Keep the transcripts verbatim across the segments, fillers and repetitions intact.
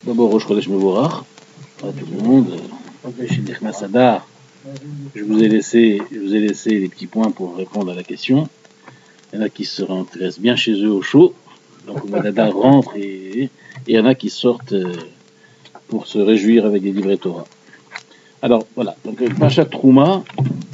D'abord, Rosh Chodesh Mevorach, à tout le monde. Chez Nechnas Adar, je vous ai laissé, je vous ai laissé les petits points pour répondre à la question. Il y en a qui se intéressent bien chez eux au chaud, donc le Adar rentre et, et il y en a qui sortent pour se réjouir avec des livrets Torah. Alors voilà, donc le Parashat Trouma,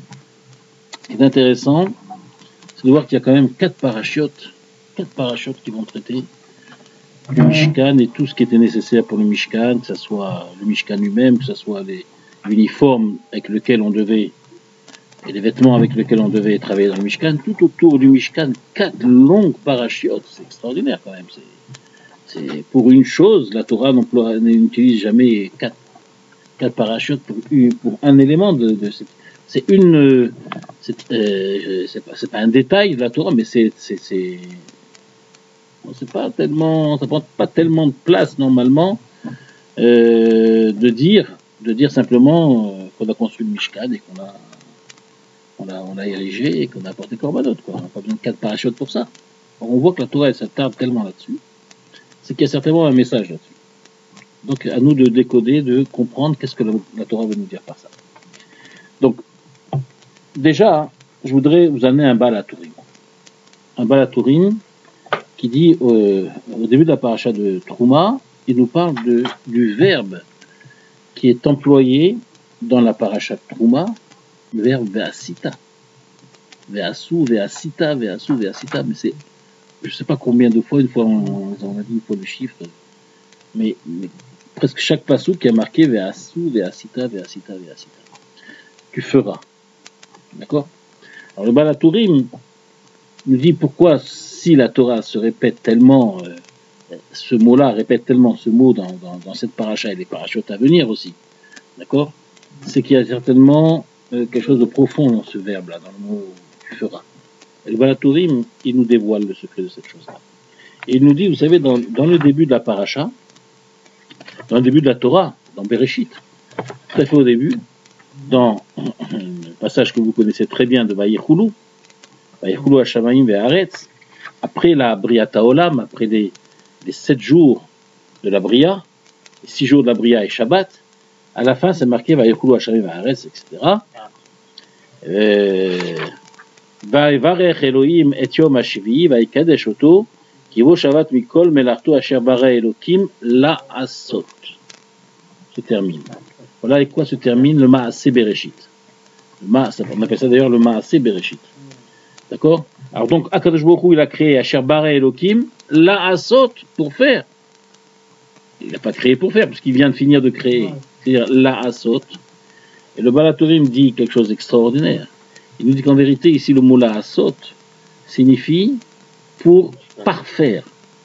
ce qui est intéressant, c'est de voir qu'il y a quand même quatre parachutes, quatre parachutes qui vont traiter le Mishkan et tout ce qui était nécessaire pour le Mishkan, que ce soit le Mishkan lui-même, que ce soit les uniformes avec lesquels on devait, et les vêtements avec lesquels on devait travailler dans le Mishkan, tout autour du Mishkan, quatre longues parachutes, c'est extraordinaire quand même. C'est, c'est pour une chose, la Torah n'utilise jamais quatre, quatre parachutes pour, une, pour un élément de, de cette. C'est une, c'est, euh, c'est, pas, c'est pas un détail de la Torah, mais c'est, c'est, c'est c'est pas tellement, ça prend pas tellement de place normalement euh, de dire, de dire simplement euh, qu'on a construit le Mishkan et qu'on a, on a, on a érigé et qu'on a apporté Korbanot, quoi. On n'a pas besoin de quatre parachutes pour ça. Alors, on voit que la Torah elle s'attarde tellement là-dessus, c'est qu'il y a certainement un message là-dessus. Donc à nous de décoder, de comprendre qu'est-ce que la, la Torah veut nous dire par ça. Donc déjà, je voudrais vous amener un Baal HaTurim, un Baal HaTurim qui dit euh, au début de la paracha de Trouma, il nous parle de, du verbe qui est employé dans la paracha de Trouma, le verbe ve'asita. Ve'asu, ve'asita, ve'asu, ve'asita, mais c'est, je ne sais pas combien de fois, une fois on, on a dit une fois le chiffre, mais, mais presque chaque passou qui a marqué ve'asu, ve'asita, ve'asita, ve'asita. Tu feras. D'accord? Alors le Baal HaTurim nous dit pourquoi, si la Torah se répète tellement, euh, ce mot-là répète tellement ce mot dans, dans, dans cette paracha et les parachutes à venir aussi, d'accord, c'est qu'il y a certainement euh, quelque chose de profond dans ce verbe-là, dans le mot tu feras. Et le Baal HaTurim, il nous dévoile le secret de cette chose-là. Et il nous dit, vous savez, dans, dans le début de la paracha, dans le début de la Torah, dans Bereshit, tout à fait au début, dans le passage que vous connaissez très bien de Vayichulu, Vayichulu Hashamayim ve'aretz, après la Briata Olam, après les, les sept jours de la Bria, les six jours de la Bria et Shabbat, à la fin c'est marqué Vayichulu Hashamayim ve'aretz, et cetera. Vayivarech Elohim et Yom HaShvi'i vayikadesh oto ki vo Shabbat mikol melarto asher bara Elokim la'asot. Se termine. Voilà avec quoi se termine le Maaseh Bereshit. Le Ma, on appelle ça d'ailleurs le Maaseh Bereshit. D'accord? Alors donc, Akadosh Baruch Hu, il a créé Asher bara Elokim, la'asot, pour faire. Il n'a pas créé pour faire, parce qu'il vient de finir de créer. C'est-à-dire la'asot. Et le Baal HaTurim dit quelque chose d'extraordinaire. Il nous dit qu'en vérité, ici, le mot la'asot signifie pour parfaire,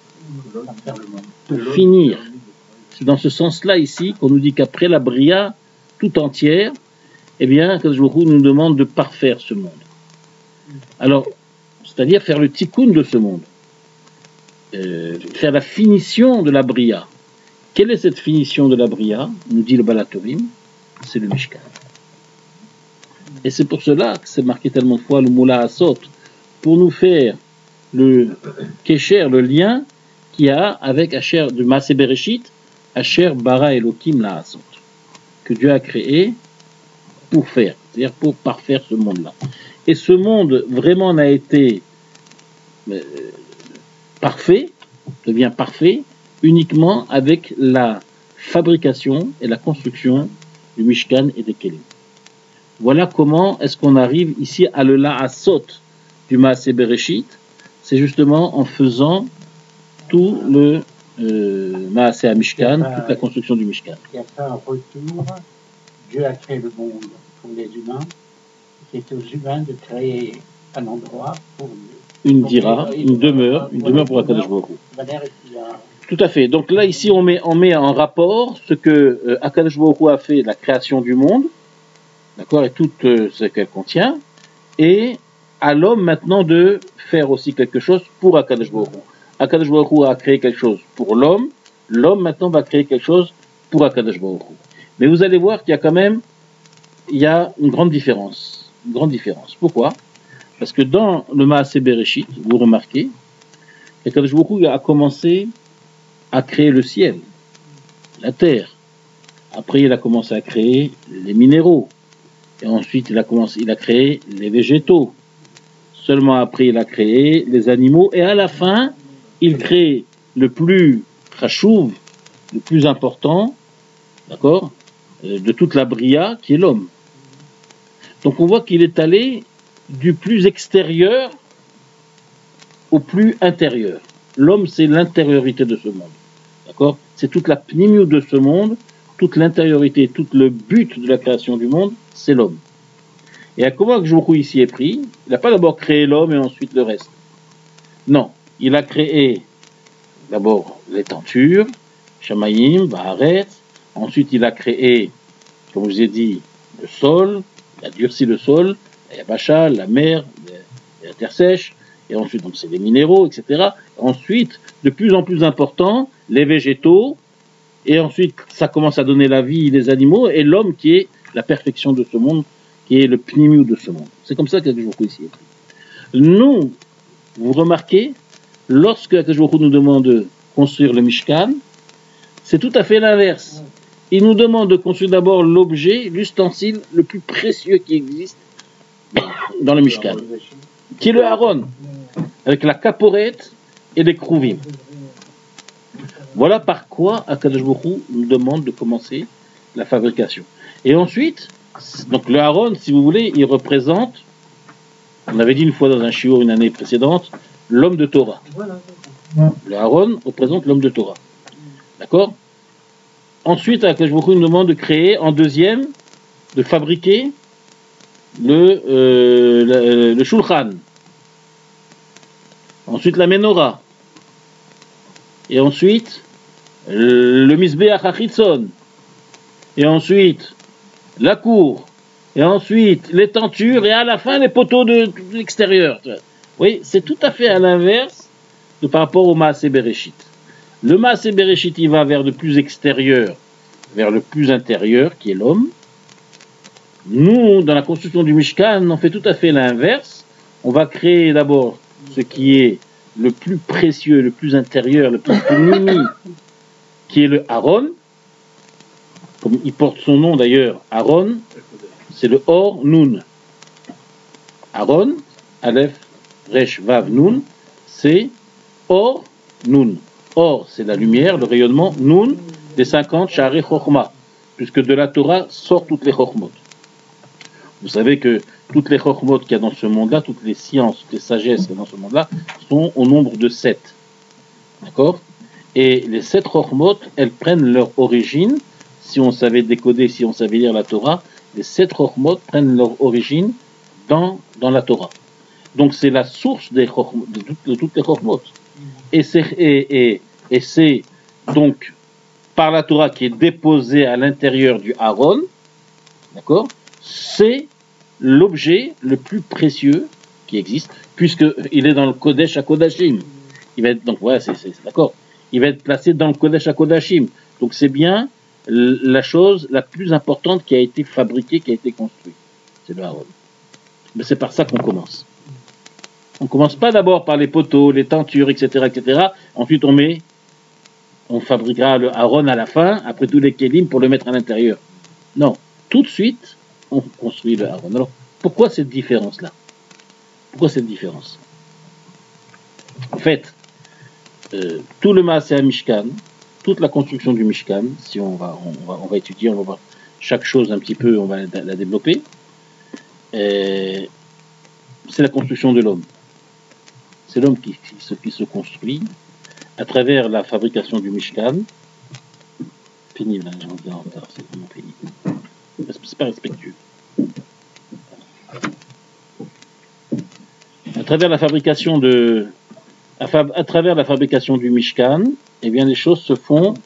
pour finir. C'est dans ce sens-là, ici, qu'on nous dit qu'après la Bria tout entière, eh bien, Akadosh Baruch Hu nous demande de parfaire ce monde. Alors, c'est-à-dire faire le tikkun de ce monde, euh, faire la finition de la Bria. Quelle est cette finition de la Bria? Nous dit le Baal HaTurim, c'est le Mishkan. Et c'est pour cela que c'est marqué tellement de fois le mot la'asot, pour nous faire le kesher, le lien qu'il y a avec Asher du Maaseh Bereshit, Asher bara Elokim la'asot, que Dieu a créé pour faire, c'est-à-dire pour parfaire ce monde-là. Et ce monde vraiment n'a été euh, parfait, devient parfait, uniquement avec la fabrication et la construction du Mishkan et des Kelim. Voilà comment est-ce qu'on arrive ici à le la'asot du Maaseh Bereshit, c'est justement en faisant tout le euh, Maaseh HaMishkan, toute la construction du Mishkan. Il y a pas un retour, Dieu a créé le monde pour les humains, c'est aux humains de créer un endroit pour une dira, une demeure, une demeure pour Akadosh Baruch Hu. Tout à fait. Donc là, ici, on met, on met en rapport ce que euh, Akadosh Baruch Hu a fait, la création du monde, d'accord, et tout euh, ce qu'elle contient, et à l'homme maintenant de faire aussi quelque chose pour Akadosh Baruch Hu. Akadosh Baruch Hu a créé quelque chose pour l'homme, l'homme maintenant va créer quelque chose pour Akadosh Baruch Hu. Mais vous allez voir qu'il y a quand même, il y a une grande différence. Une grande différence. Pourquoi? Parce que dans le Maaseh Bereshit, vous remarquez, Akadosh Baruch Hu a commencé à créer le ciel. la terre. Après, il a commencé à créer les minéraux. Et ensuite, il a commencé, il a créé les végétaux. Seulement après, il a créé les animaux. Et à la fin, il crée le plus chachouv, le plus important, d'accord, de toute la bria, qui est l'homme. Donc on voit qu'il est allé du plus extérieur au plus intérieur. L'homme, c'est l'intériorité de ce monde. D'accord ? C'est toute la pnimiut de ce monde, toute l'intériorité, tout le but de la création du monde, c'est l'homme. Et à comment que Jourou ici est pris, il n'a pas d'abord créé l'homme et ensuite le reste. Non, il a créé d'abord les tentures, Shamayim, Baharet, ensuite il a créé, comme je vous ai dit, le sol, il a durci le sol, la Yabasha, la mer, la terre sèche, et ensuite donc c'est les minéraux, et cetera. Ensuite, de plus en plus important, les végétaux, et ensuite ça commence à donner la vie, les animaux, et l'homme qui est la perfection de ce monde, qui est le pnimiu de ce monde. C'est comme ça qu'Akashvokhu ici est pris. Nous, vous remarquez, lorsque Akashvokhu nous demande de construire le Mishkan, c'est tout à fait l'inverse. Il nous demande de construire d'abord l'objet, l'ustensile le plus précieux qui existe dans le Mishkan, qui est le Haron, avec la caporette et les krouvim. Voilà par quoi Akadosh Baruch Hu nous demande de commencer la fabrication. Et ensuite, donc le Haron, si vous voulez, il représente, on avait dit une fois dans un shiur une année précédente, l'homme de Torah. Le Haron représente l'homme de Torah. D'accord ? Ensuite, Akadosh Baruch Hu nous demande de créer, en deuxième, de fabriquer le, euh, le, le Shulchan. Ensuite, la Menorah. Et ensuite, le Mizbeach HaChitzon. Et ensuite, la cour. Et ensuite, les tentures. Et à la fin, les poteaux de, de l'extérieur. Oui, c'est tout à fait à l'inverse de par rapport au Maaseh Bereshit. Le Maaseh Bereshit, il va vers le plus extérieur, vers le plus intérieur, qui est l'homme. Nous, dans la construction du Mishkan, on fait tout à fait l'inverse. On va créer d'abord ce qui est le plus précieux, le plus intérieur, le plus mimi, qui est le Haron. Comme il porte son nom d'ailleurs, Haron, c'est le Or Nun. Haron, Aleph, Resh, Vav, Nun, c'est Or Nun. Or, c'est la lumière, le rayonnement, Nun, des cinquante Sha'arei Chochma, puisque de la Torah sortent toutes les Chochmot. Vous savez que toutes les Chochmot qu'il y a dans ce monde-là, toutes les sciences, toutes les sagesses qu'il y a dans ce monde-là, sont au nombre de sept. D'accord ? Et les sept Chochmot, elles prennent leur origine, si on savait décoder, si on savait lire la Torah, les sept Chochmot prennent leur origine dans, dans la Torah. Donc c'est la source des Chochmot, de, toutes, de toutes les Chochmot. Et c'est, et, et, et c'est donc par la Torah qui est déposée à l'intérieur du Haron, d'accord ? C'est l'objet le plus précieux qui existe, puisqu'il est dans le Kodesh HaKodashim. Il va être, donc voilà, c'est, c'est, d'accord. Il va être placé dans le Kodesh HaKodashim. Donc c'est bien la chose la plus importante qui a été fabriquée, qui a été construite. C'est le Haron. Mais c'est par ça qu'on commence. On commence pas d'abord par les poteaux, les tentures, et cetera, et cetera. Ensuite, on met, on fabriquera le Haron à la fin, après tous les kelim, pour le mettre à l'intérieur. Non. Tout de suite, on construit le Haron. Alors, pourquoi cette différence-là ? Pourquoi cette différence ? En fait, euh, tout le Maaseh Mishkan, toute la construction du Mishkan, si on va, on va, on va étudier, on va voir chaque chose un petit peu, on va la, la développer, et c'est la construction de l'homme. C'est l'homme qui, qui, se, qui se construit à travers la fabrication du Mishkan. Pénible, hein, j'ai envie de dire en retard, c'est vraiment pénible. C'est pas respectueux. À travers la fabrication de, à, fa, à travers la fabrication du Mishkan, eh bien les choses se font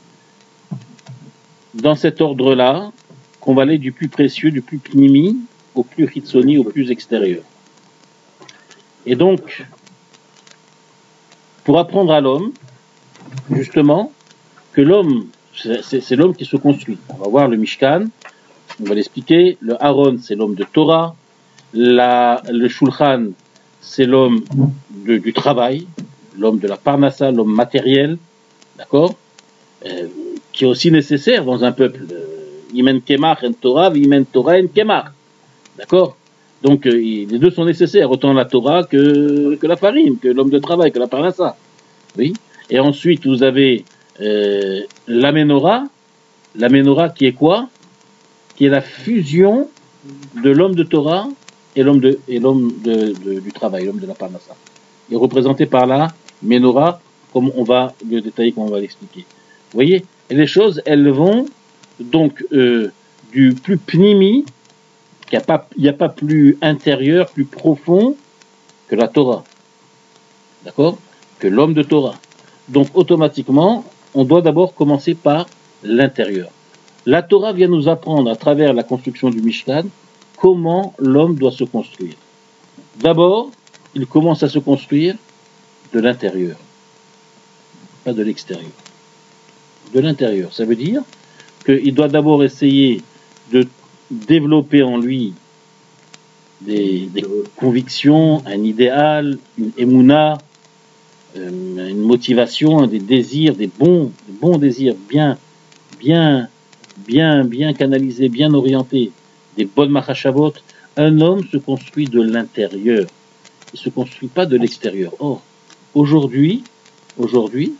dans cet ordre-là, qu'on va aller du plus précieux, du plus pnimi, au plus hitzoni, au plus extérieur. Et donc, pour apprendre à l'homme, justement, que l'homme, c'est, c'est, c'est l'homme qui se construit. On va voir le Mishkan. On va l'expliquer. Le Haron, c'est l'homme de Torah. La, le Shulchan, c'est l'homme de, du travail, l'homme de la Parnassa, l'homme matériel. D'accord ? euh, qui est aussi nécessaire dans un peuple. Imen Kemach en Torah, Imen Torah en Kemach. D'accord? Donc euh, les deux sont nécessaires, autant la Torah que, que la farine, que l'homme de travail, que la parnassa. Oui. Et ensuite, vous avez euh, la menorah. La menorah qui est quoi? Qui est la fusion de l'homme de Torah et l'homme de, et l'homme de, de, du travail, l'homme de la parnassa. Il est représenté par la menorah, comme on va le détailler, comme on va l'expliquer. Vous voyez? Et les choses, elles vont donc euh, du plus pnimi, il n'y a pas, il n'y a pas plus intérieur, plus profond que la Torah. D'accord? Que l'homme de Torah. Donc, automatiquement, on doit d'abord commencer par l'intérieur. La Torah vient nous apprendre, à travers la construction du Mishkan, comment l'homme doit se construire. D'abord, il commence à se construire de l'intérieur, pas de l'extérieur. De l'intérieur. Ça veut dire qu'il doit d'abord essayer de développer en lui des, des convictions, un idéal, une émouna, euh, une motivation, des désirs, des bons, des bons désirs bien, bien, bien, bien canalisés, bien orientés, des bonnes machashavot. Un homme se construit de l'intérieur. Il ne se construit pas de l'extérieur. Or, aujourd'hui, aujourd'hui,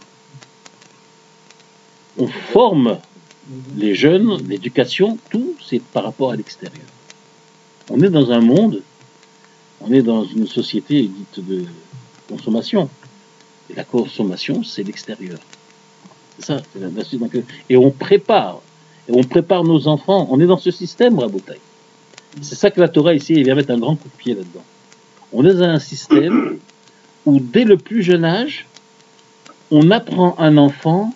on forme les jeunes, l'éducation, tout c'est par rapport à l'extérieur. On est dans un monde, on est dans une société dite de consommation. Et la consommation, c'est l'extérieur. C'est ça, c'est la, la, et on prépare, et on prépare nos enfants, on est dans ce système, Rabotai. C'est ça que la Torah ici, il vient mettre un grand coup de pied là-dedans. On est dans un système où dès le plus jeune âge, on apprend un enfant,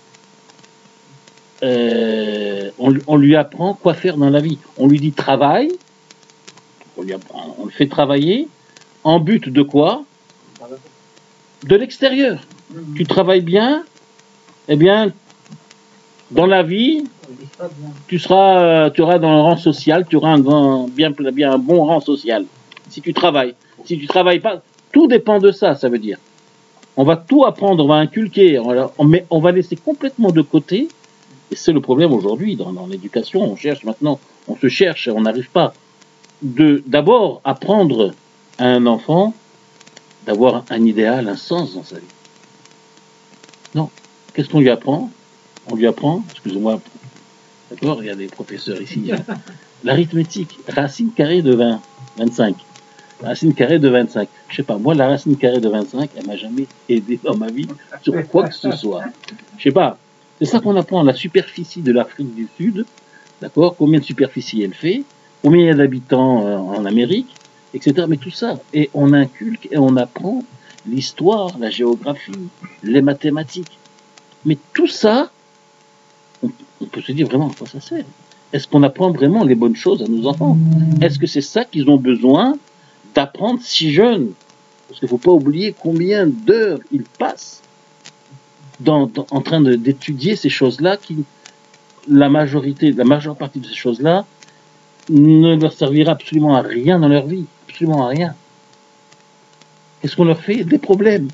euh, on, on lui apprend quoi faire dans la vie. On lui dit travaille, on lui apprend, on le fait travailler, en but de quoi? De l'extérieur. Mmh. Tu travailles bien, eh bien, dans la vie, tu seras, tu auras dans le rang social, tu auras un, grand, bien, bien un bon rang social. Si tu travailles. Si tu travailles pas, tout dépend de ça, ça veut dire. On va tout apprendre, on va inculquer, on va, mais on va laisser complètement de côté, et c'est le problème aujourd'hui dans, dans l'éducation, on cherche maintenant, on se cherche, on n'arrive pas, de d'abord apprendre à un enfant d'avoir un idéal, un sens dans sa vie. Non. Qu'est-ce qu'on lui apprend? On lui apprend, excusez-moi, d'accord, il y a des professeurs ici, l'arithmétique, racine carrée de vingt, vingt-cinq. Racine carrée de vingt-cinq. Je sais pas, moi, la racine carrée de vingt-cinq, elle m'a jamais aidé dans ma vie sur quoi que ce soit. Je sais pas. C'est ça qu'on apprend, la superficie de l'Afrique du Sud, d'accord? Combien de superficie elle fait? Combien il y a d'habitants euh, en Amérique, et cetera. Mais tout ça, et on inculque et on apprend l'histoire, la géographie, les mathématiques. Mais tout ça, on, on peut se dire vraiment à quoi ça sert. Est-ce qu'on apprend vraiment les bonnes choses à nos enfants? Est-ce que c'est ça qu'ils ont besoin d'apprendre si jeune? Parce qu'il ne faut pas oublier combien d'heures ils passent dans, dans, en train de, d'étudier ces choses-là, qui, la majorité, la majeure partie de ces choses-là ne leur servira absolument à rien dans leur vie, absolument à rien. Qu'est-ce qu'on leur fait? Des problèmes.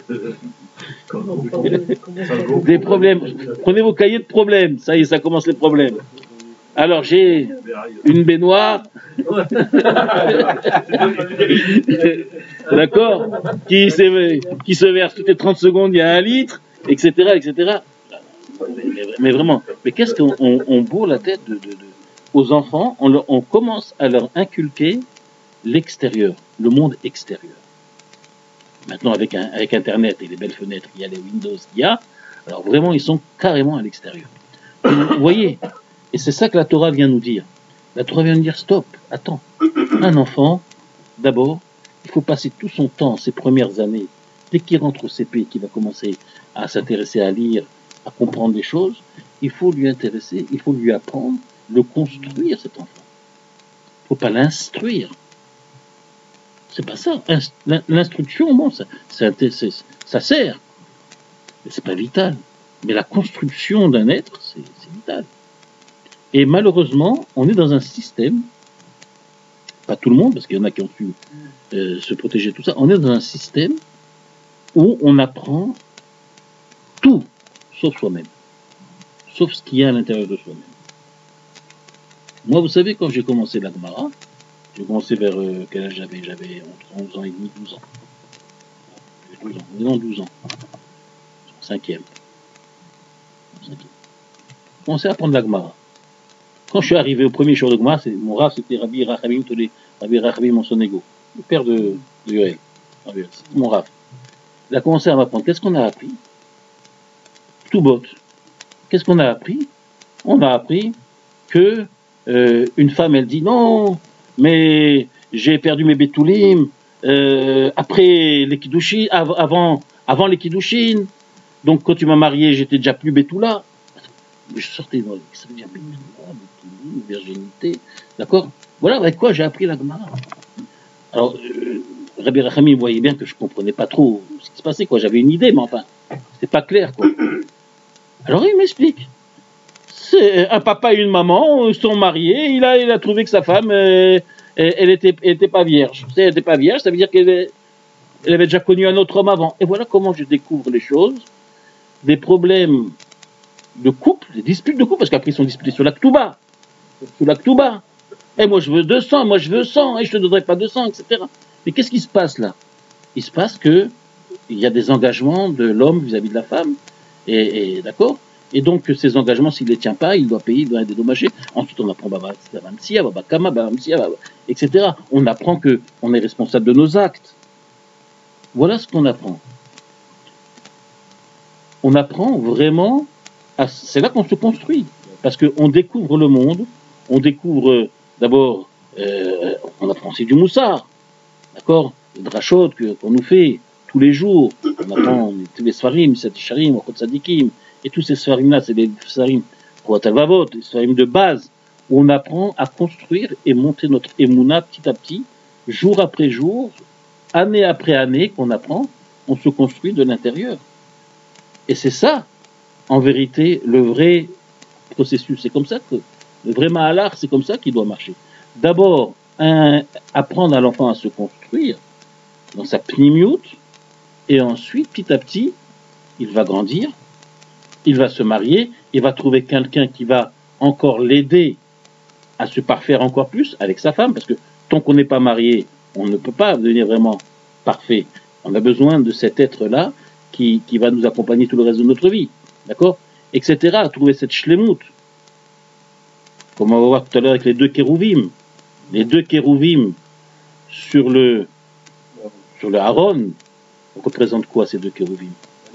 Des problèmes. Prenez vos cahiers de problèmes, ça y est, ça commence les problèmes. Alors j'ai une baignoire, d'accord, qui se, qui se verse toutes les trente secondes, il y a un litre, et cetera, et cetera. Mais, mais vraiment, mais qu'est-ce qu'on on, on bourre la tête de, de, de, aux enfants? On, leur, on commence à leur inculquer l'extérieur, le monde extérieur. Maintenant, avec, un, avec Internet et les belles fenêtres, il y a les Windows qu'il y a, alors vraiment, ils sont carrément à l'extérieur. Vous voyez? Et c'est ça que la Torah vient nous dire. La Torah vient nous dire, stop, attends. Un enfant, d'abord, il faut passer tout son temps, ses premières années, dès qu'il rentre au C P, qu'il va commencer à s'intéresser à lire, à comprendre les choses, il faut lui intéresser, il faut lui apprendre, le construire, cet enfant. Il ne faut pas l'instruire. C'est pas ça. L'instruction, bon, ça, ça, ça sert, mais c'est pas vital. Mais la construction d'un être, c'est vital. Et malheureusement, on est dans un système, pas tout le monde, parce qu'il y en a qui ont pu euh, se protéger de tout ça, on est dans un système où on apprend tout, sauf soi-même. sauf ce qu'il y a à l'intérieur de soi-même. Moi, vous savez, quand j'ai commencé la Gemara, j'ai commencé vers euh, quel âge j'avais? J'avais entre onze ans et demi, douze ans. douze ans, non, douze ans. Cinquième. Cinquième. J'ai commencé à apprendre la Gemara. Quand je suis arrivé au premier jour de Gemara, mon Rav, c'était Rabbi Rachamim Tolé, Rabbi Rachamim Monsonego, le père de, de Yoel. C'était mon Rav. Il a commencé à m'apprendre. Qu'est-ce qu'on a appris? Tout bot. Qu'est-ce qu'on a appris? On a appris que euh, une femme, elle dit non, mais j'ai perdu mes bétoulim euh, après les kiddushin, av avant, avant les kiddushin. Donc quand tu m'as marié, j'étais déjà plus bétoula. Je sortais dans ça veut dire bétoula, bétoulim, virginité, d'accord? Voilà avec quoi j'ai appris la Gemara. Alors, euh, Rabbi Rachamim voyait bien que je comprenais pas trop ce qui se passait, quoi. J'avais une idée, mais enfin, c'était pas clair, quoi. Alors il m'explique. C'est un papa et une maman sont mariés. Il a, il a trouvé que sa femme, euh, elle, elle était, elle était pas vierge. Elle était pas vierge, ça veut dire qu'elle elle avait déjà connu un autre homme avant. Et voilà comment je découvre les choses, des problèmes de couple, des disputes de couple, parce qu'après ils sont disputés sur la Ktouba, sur la Ktouba. Et moi je veux deux cents, moi je veux cent, et je te donnerai pas deux cents, et cetera. Mais qu'est-ce qui se passe là? Il se passe que il y a des engagements de l'homme vis-à-vis de la femme, et, et d'accord. Et donc ces engagements, s'il ne les tient pas, il doit payer, il doit être dédommagé. Ensuite, on apprend Baba Mamsia, Baba Kama, Baba Mamsia, et cetera. On apprend que on est responsable de nos actes. Voilà ce qu'on apprend. On apprend vraiment, à... c'est là qu'on se construit, parce qu'on découvre le monde. On découvre d'abord, euh, on apprend aussi du moussard. D'accord, le drachot qu'on nous fait tous les jours, on apprend tous les sfarim, les sharim, les tzadikim, et tous ces sfarim-là, c'est des sfarim roatavavot, des sfarim de base, où on apprend à construire et monter notre émouna petit à petit, jour après jour, année après année qu'on apprend, on se construit de l'intérieur. Et c'est ça, en vérité, le vrai processus. C'est comme ça que, le vrai mahalar, c'est comme ça qu'il doit marcher. D'abord, un, apprendre à l'enfant à se construire dans sa pnimiout, et ensuite, petit à petit, il va grandir, il va se marier, il va trouver quelqu'un qui va encore l'aider à se parfaire encore plus avec sa femme, parce que tant qu'on n'est pas marié, on ne peut pas devenir vraiment parfait. On a besoin de cet être-là qui, qui va nous accompagner tout le reste de notre vie, d'accord, et cetera, à trouver cette shlemut, comme on va voir tout à l'heure avec les deux kérouvim. Les deux kérouvim sur le sur le Aaron représentent quoi, ces deux kérouvim?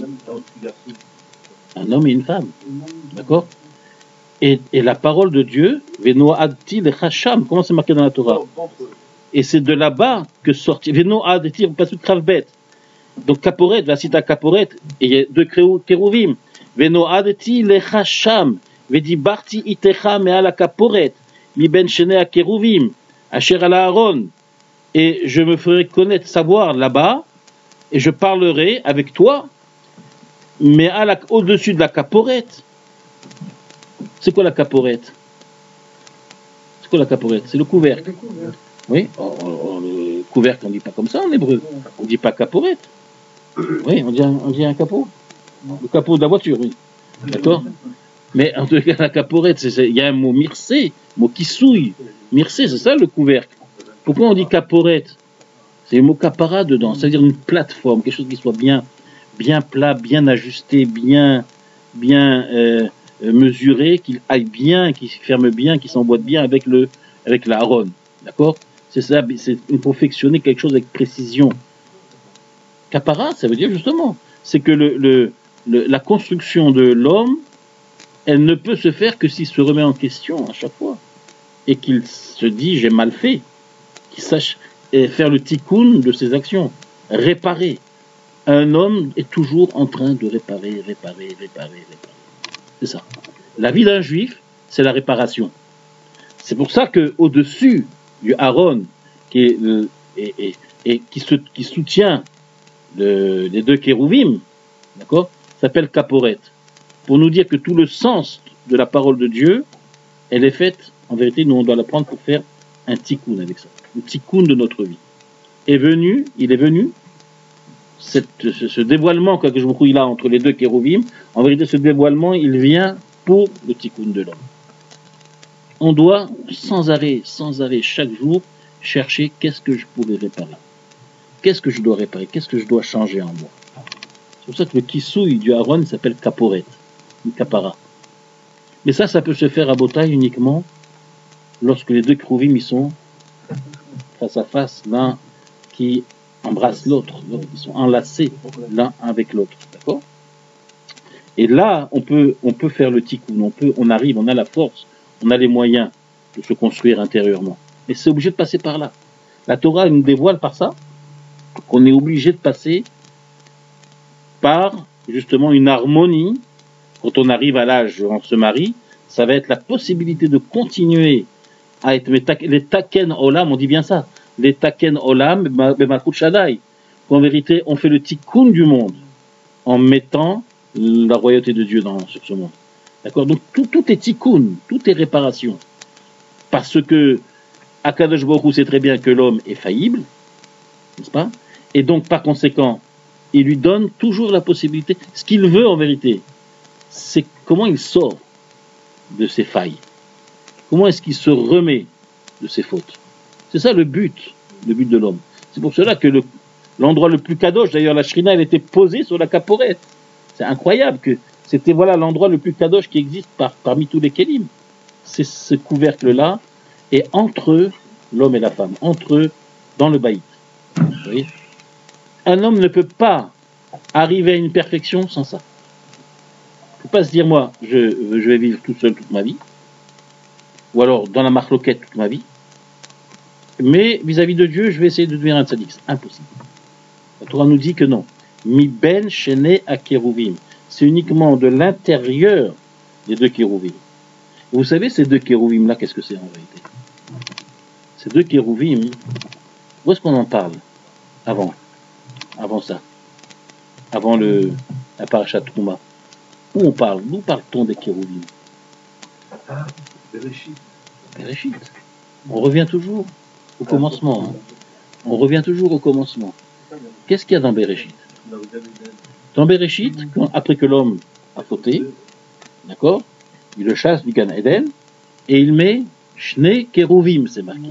Un homme et une femme, d'accord, et, et la parole de Dieu, Veno Adti le Hacham, comment c'est marqué dans la Torah? Et c'est de là-bas que sortit Veno Adti, parce que Kravbet. Donc Kaporet, la cita Kaporet, et il y a deux kérouvim. Veno Adti le Hacham, Vedi Barti Itecha Me'ala Kaporet, Mi Ben Shenea Kérouvim, Asher ala Aaron, et je me ferai connaître, savoir là-bas, et je parlerai avec toi, mais à la, au-dessus de la caporette. C'est quoi la caporette? C'est quoi la caporette? C'est le couvercle. Oui, oh, oh, le couvercle, on ne dit pas comme ça en hébreu. On ne dit pas caporette. Oui, on dit un, on dit un capot. Le capot de la voiture, oui. D'accord? Mais en tout cas, la caporette, il y a un mot mircé, mot qui souille. Mircé, c'est ça le couvercle. Pourquoi on dit caporette? C'est le mot capara dedans, c'est-à-dire une plateforme, quelque chose qui soit bien, bien plat, bien ajusté, bien, bien euh, mesuré, qui aille bien, qui ferme bien, qui s'emboîte bien avec le, avec la haronne. D'accord? C'est ça, c'est pour perfectionner quelque chose avec précision. Capara, ça veut dire justement, c'est que le, le, le, la construction de l'homme, elle ne peut se faire que s'il se remet en question à chaque fois et qu'il se dit j'ai mal fait, qu'il sache faire le tikkun de ses actions, réparer. Un homme est toujours en train de réparer, réparer, réparer, réparer. C'est ça. La vie d'un juif, c'est la réparation. C'est pour ça que au-dessus du Aaron, qui est le, et, et, et qui, se, qui soutient le, les deux kérouvim, d'accord, s'appelle Kaporet, pour nous dire que tout le sens de la parole de Dieu, elle est faite, en vérité, nous on doit la prendre pour faire un tikkun avec ça, un tikkun de notre vie. Est venu, il est venu, cette, ce, ce dévoilement que je vous il a entre les deux kérouvim, en vérité, ce dévoilement, il vient pour le tikkun de l'homme. On doit sans arrêt, sans arrêt, chaque jour, chercher qu'est-ce que je pourrais réparer. Qu'est-ce que je dois réparer? Qu'est-ce que je dois changer en moi? C'est pour ça que le kissouille du Aaron s'appelle kaporet, une kapara. Mais ça, ça peut se faire à Botaï uniquement lorsque les deux Kérouvim y sont face à face, l'un qui embrasse l'autre, ils sont enlacés l'un avec l'autre, d'accord? Et là, on peut, on peut faire le tikkun, on peut, on arrive, on a la force, on a les moyens de se construire intérieurement. Mais c'est obligé de passer par là. La Torah elle nous dévoile par ça qu'on est obligé de passer par justement une harmonie. Quand on arrive à l'âge, on se marie, ça va être la possibilité de continuer à être les taken olam, on dit bien ça, les taken olam, b'malchut shaddai. En vérité, on fait le tikkun du monde en mettant la royauté de Dieu dans, sur ce monde. D'accord? Donc tout, tout est tikkun, tout est réparation. Parce que Akadosh Baruch Hu sait très bien que l'homme est faillible, n'est-ce pas? Et donc par conséquent, il lui donne toujours la possibilité, ce qu'il veut en vérité, c'est comment il sort de ses failles. Comment est-ce qu'il se remet de ses fautes? C'est ça le but, le but de l'homme. C'est pour cela que le, l'endroit le plus kadosh, d'ailleurs la shrina, elle était posée sur la kaporet. C'est incroyable que c'était voilà l'endroit le plus kadosh qui existe par, parmi tous les kélim. C'est ce couvercle-là, et entre eux, l'homme et la femme, entre eux, dans le baït. Vous voyez? Un homme ne peut pas arriver à une perfection sans ça. Il ne faut pas se dire, moi, je, je vais vivre tout seul toute ma vie, ou alors dans la marloquette toute ma vie, mais vis-à-vis de Dieu, je vais essayer de devenir un tzaddik. C'est impossible. La Torah nous dit que non. Mi ben shene a kérouvim. C'est uniquement de l'intérieur des deux kérouvim. Vous savez, ces deux kérouvim-là, qu'est-ce que c'est en vérité? Ces deux kérouvim, où est-ce qu'on en parle avant? Avant ça. Avant le, la parashat Trouma. Où on parle? D'où parle-t-on des kérouvim? Ah, Bereshit. Bereshit. On revient toujours au commencement. Hein. On revient toujours au commencement. Qu'est-ce qu'il y a dans Bereshit? Dans Bereshit, quand, après que l'homme a fauté, d'accord, il le chasse du Gan Eden et il met Shne Kérouvim, c'est marqué.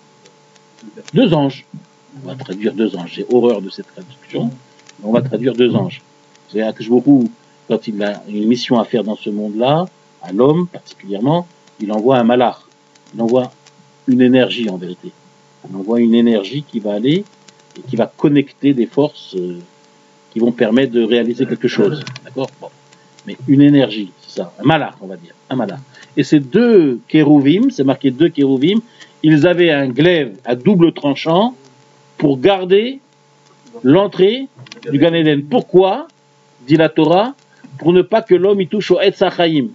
Deux anges. On va traduire deux anges. J'ai horreur de cette traduction. On va traduire deux anges. C'est-à-dire que quand il a une mission à faire dans ce monde-là, à l'homme particulièrement, il envoie un malach. Il envoie une énergie en vérité. Il envoie une énergie qui va aller et qui va connecter des forces euh, qui vont permettre de réaliser quelque chose. D'accord? Bon. Mais une énergie, c'est ça. Un malach, on va dire. Un malach. Et ces deux kérouvim, c'est marqué deux kérouvim, ils avaient un glaive à double tranchant pour garder l'entrée du Gan Eden. Pourquoi? Dit la Torah, pour ne pas que l'homme y touche au Etz HaChaim.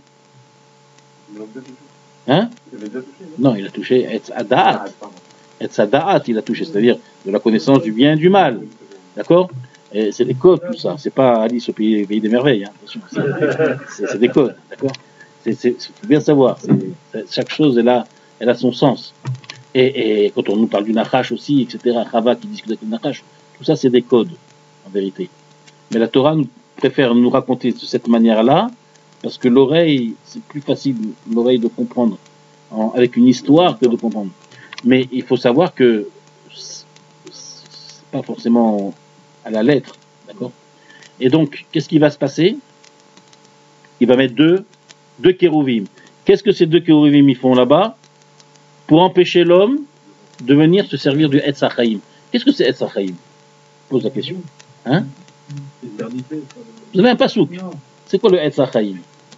Hein? Non, il a touché Etz Hadaat. Etz Hadaat, il a touché, c'est-à-dire de la connaissance du bien et du mal. D'accord? Et c'est des codes, tout ça. C'est pas Alice au pays, pays des merveilles. Hein. Attention, c'est, c'est des codes. D'accord? C'est, c'est, faut bien savoir. C'est, c'est, chaque chose, elle a, elle a son sens. Et, et quand on nous parle du Nachash aussi, et cetera, Chava qui discute avec le Nachash, tout ça, c'est des codes, en vérité. Mais la Torah nous préfère nous raconter de cette manière-là, parce que l'oreille, c'est plus facile, l'oreille de comprendre en, avec une histoire que de comprendre. Mais il faut savoir que c'est pas forcément à la lettre, d'accord? Et donc, qu'est-ce qui va se passer? Il va mettre deux, deux kérouvim. Qu'est-ce que ces deux kérouvim ils font là-bas? Pour empêcher l'homme de venir se servir du Etz HaChaim. Qu'est-ce que c'est Etz HaChaim? Pose la question. Hein? Vous avez un pasouk. C'est quoi le Etz HaChaim?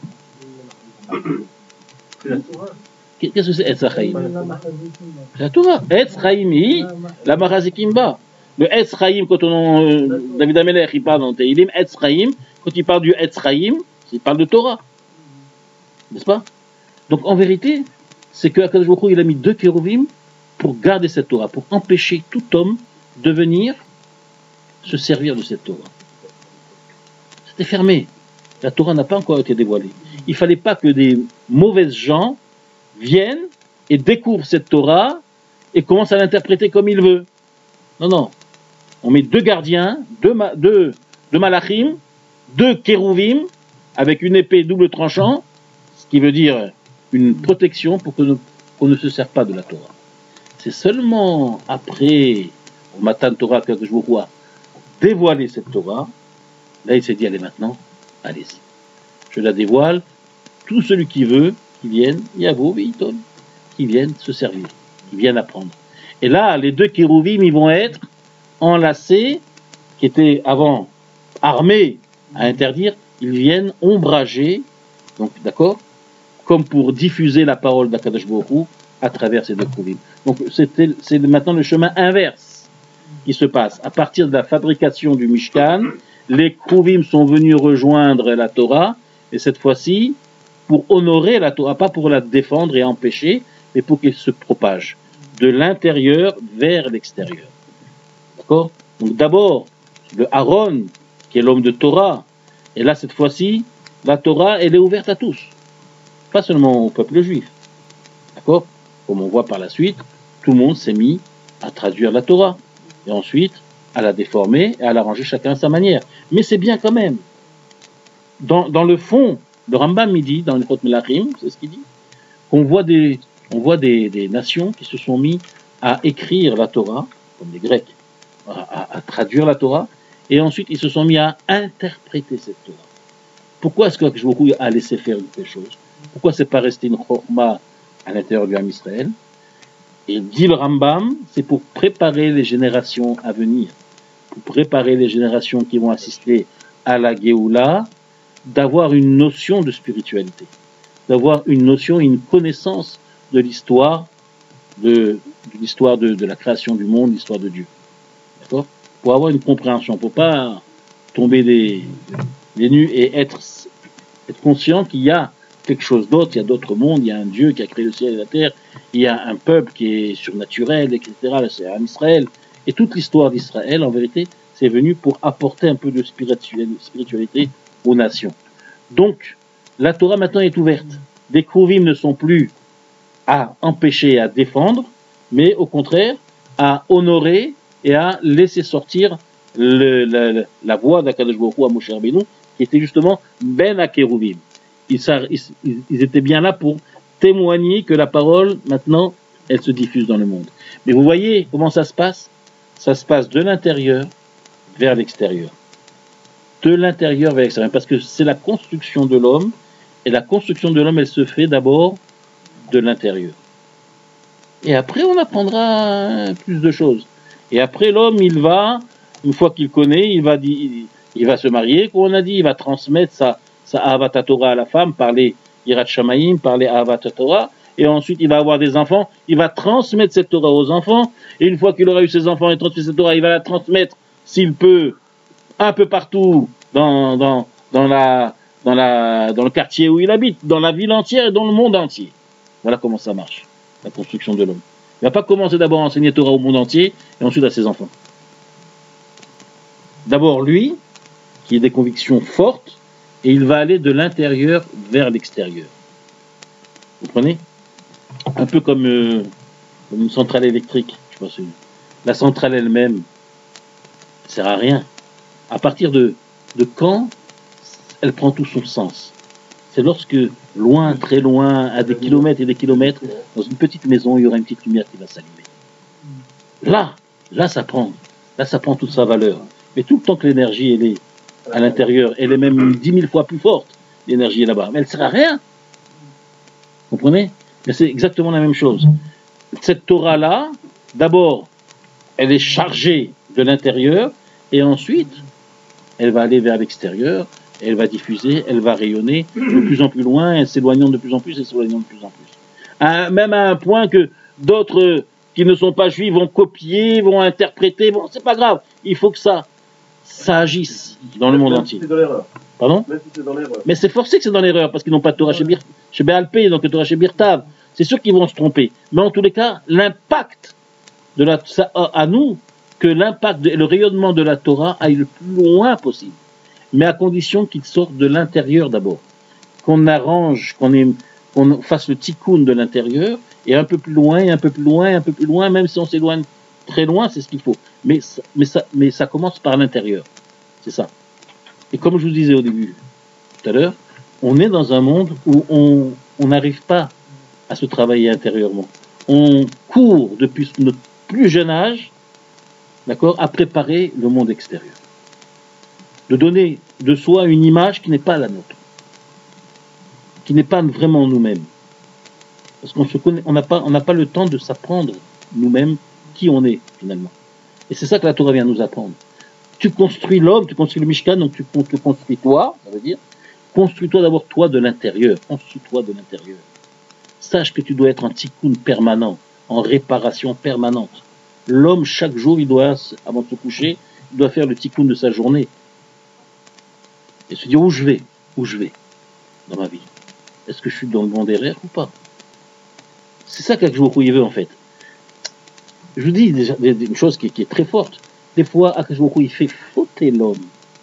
Qu'est-ce que c'est Etz HaChaim? C'est la Torah. Etz Chaim, la Marazikim ba. Le Etz Chaim, quand on, euh, David Amelech, il parle dans Teilim, Etz Chaim, quand il parle du Etz Chaim, il parle de Torah. N'est-ce pas? Donc en vérité, c'est que Akadosh Baruch Hu, il a mis deux kérouvim pour garder cette Torah, pour empêcher tout homme de venir se servir de cette Torah. C'était fermé. La Torah n'a pas encore été dévoilée. Il ne fallait pas que des mauvaises gens viennent et découvrent cette Torah et commencent à l'interpréter comme ils veulent. Non, non. On met deux gardiens, deux, deux, deux malachim, deux kérouvim, avec une épée double tranchant. qui veut dire une protection pour que nous, qu'on ne se serve pas de la Torah. C'est seulement après, au Matan Torah, que je vous vois dévoiler cette Torah, là il s'est dit, allez maintenant, allez-y. Je la dévoile, tout celui qui veut, qui vienne, Yavo, Veiton, qui viennent se servir, qui viennent apprendre. Et là, les deux kérouvim, ils vont être enlacés, qui étaient avant armés à interdire, ils viennent ombrager, donc d'accord, comme pour diffuser la parole d'Akadosh Baruch Hu à travers ces deux kérouvim. Donc c'était, c'est maintenant le chemin inverse qui se passe. À partir de la fabrication du Mishkan, les kérouvim sont venus rejoindre la Torah, et cette fois-ci, pour honorer la Torah, pas pour la défendre et empêcher, mais pour qu'elle se propage de l'intérieur vers l'extérieur. D'accord? Donc d'abord, le Aaron, qui est l'homme de Torah, et là cette fois-ci, la Torah, elle est ouverte à tous, pas seulement au peuple juif. D'accord? Comme on voit par la suite, tout le monde s'est mis à traduire la Torah, et ensuite à la déformer et à l'arranger chacun à sa manière. Mais c'est bien quand même. Dans, dans le fond, le Rambam il dit, dans le Chot Melachim, c'est ce qu'il dit, qu'on voit des On voit des, des nations qui se sont mis à écrire la Torah, comme les Grecs, à, à, à traduire la Torah, et ensuite ils se sont mis à interpréter cette Torah. Pourquoi est-ce que Akadosh a laissé faire une telle chose? Pourquoi c'est pas resté une chorma à l'intérieur du Ham Israël? Et dit le Rambam, c'est pour préparer les générations à venir, pour préparer les générations qui vont assister à la Géoula, d'avoir une notion de spiritualité, d'avoir une notion, une connaissance de l'histoire de, de l'histoire de, de la création du monde, l'histoire de Dieu. D'accord? Pour avoir une compréhension, pour pas tomber des, des nues et être, être conscient qu'il y a quelque chose d'autre, il y a d'autres mondes, il y a un Dieu qui a créé le ciel et la terre, il y a un peuple qui est surnaturel, et cetera. Là, c'est un Israël. Et toute l'histoire d'Israël, en vérité, c'est venu pour apporter un peu de spiritualité aux nations. Donc, la Torah maintenant est ouverte. Des kérouvim ne sont plus à empêcher, à défendre, mais au contraire, à honorer et à laisser sortir le, la, la voix d'Akadosh Baruch Hu à Moshe Rabbeinu, qui était justement Ben HaKeruvim. Ils, ils, ils étaient bien là pour témoigner que la parole, maintenant, elle se diffuse dans le monde. Mais vous voyez comment ça se passe? Ça se passe de l'intérieur vers l'extérieur. De l'intérieur vers l'extérieur. Parce que c'est la construction de l'homme, et la construction de l'homme, elle se fait d'abord de l'intérieur. Et après, on apprendra plus de choses. Et après, l'homme, il va, une fois qu'il connaît, il va, il, il va se marier, comme on a dit, il va transmettre sa, sa Ahavat Torah à la femme, par les Yirat Shamayim, par les Ahavat Torah, et ensuite il va avoir des enfants, il va transmettre cette Torah aux enfants, et une fois qu'il aura eu ses enfants et transmis cette Torah, il va la transmettre, s'il peut, un peu partout, dans, dans, dans la, dans la, dans le quartier où il habite, dans la ville entière et dans le monde entier. Voilà comment ça marche, la construction de l'homme. Il ne va pas commencer d'abord à enseigner Torah au monde entier, et ensuite à ses enfants. D'abord lui, qui a des convictions fortes, et il va aller de l'intérieur vers l'extérieur. Vous comprenez? Un peu comme, euh, comme une centrale électrique. Je pense, la centrale elle-même ne sert à rien. À partir de, de quand elle prend tout son sens? C'est lorsque, loin, très loin, à des kilomètres et des kilomètres, dans une petite maison, il y aura une petite lumière qui va s'allumer. Là, là ça prend, là ça prend toute sa valeur. Mais tout le temps que l'énergie elle est à l'intérieur, elle est même dix mille fois plus forte, l'énergie est là-bas. Mais elle ne sert à rien. Vous comprenez? Mais c'est exactement la même chose. Cette Torah-là, d'abord, elle est chargée de l'intérieur, et ensuite, elle va aller vers l'extérieur, elle va diffuser, elle va rayonner de plus en plus loin, et s'éloignant de plus en plus, et s'éloignant de plus en plus. À, même à un point que d'autres qui ne sont pas juifs vont copier, vont interpréter, bon, c'est pas grave, il faut que ça, ça agisse dans le monde entier. C'est dans l'erreur. Pardon? Même si c'est dans l'erreur. Mais c'est forcé que c'est dans l'erreur, parce qu'ils n'ont pas de Torah chez, Bir, chez Béalpé, donc Torah chez Birtav. C'est sûr qu'ils vont se tromper. Mais en tous les cas, l'impact de la, ça, à nous, que l'impact et le rayonnement de la Torah aille le plus loin possible. Mais à condition qu'il sorte de l'intérieur d'abord. Qu'on arrange, qu'on, est, qu'on fasse le tikkun de l'intérieur, et un peu plus loin, et un peu plus loin, et un peu plus loin, même si on s'éloigne très loin, c'est ce qu'il faut. Mais, mais, ça, mais ça commence par l'intérieur. C'est ça. Et comme je vous disais au début, tout à l'heure, on est dans un monde où on, on n'arrive pas à se travailler intérieurement. On court depuis notre plus jeune âge, d'accord, à préparer le monde extérieur. De donner de soi une image qui n'est pas la nôtre, qui n'est pas vraiment nous-mêmes. Parce qu'on se connaît, on n'a pas, on n'a pas le temps de s'apprendre nous-mêmes qui on est finalement. Et c'est ça que la Torah vient nous apprendre. Tu construis l'homme, tu construis le Mishkan, donc tu te construis toi, ça veut dire, construis-toi d'abord toi de l'intérieur, construis-toi de l'intérieur. Sache que tu dois être en tikkun permanent, en réparation permanente. L'homme, chaque jour, il doit, avant de se coucher, il doit faire le tikkun de sa journée. Et se dire où je vais, où je vais dans ma vie. Est-ce que je suis dans le bon derrière ou pas? C'est ça qu'Akadosh Baruch Hu veut en fait. Je vous dis déjà une chose qui, qui est très forte. Des fois, Akadosh Baruch Hu, il fait fauter l'homme.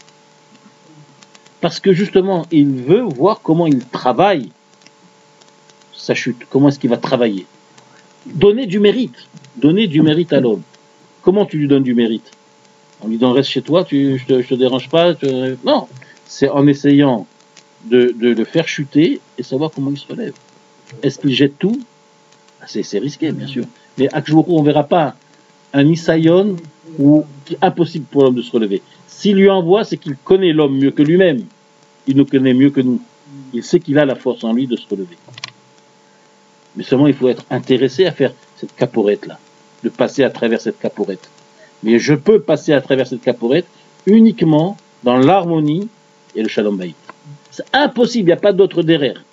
Parce que justement, il veut voir comment il travaille sa chute. Comment est-ce qu'il va travailler. Donner du mérite. Donner du mérite à l'homme. Comment tu lui donnes du mérite? En lui disant reste chez toi, tu, je te, je te dérange pas. Tu... Non. C'est en essayant de, de le faire chuter et savoir comment il se relève. Est-ce qu'il jette tout? C'est, c'est risqué, bien sûr. Mais à Akadosh Baruch Hu, on ne verra pas un Isaïon où c'est impossible pour l'homme de se relever. S'il lui envoie, c'est qu'il connaît l'homme mieux que lui-même. Il nous connaît mieux que nous. Il sait qu'il a la force en lui de se relever. Mais seulement, il faut être intéressé à faire cette caporette-là, de passer à travers cette caporette. Mais je peux passer à travers cette caporette uniquement dans l'harmonie et le shalom bayit. C'est impossible, il n'y a pas d'autre derrière.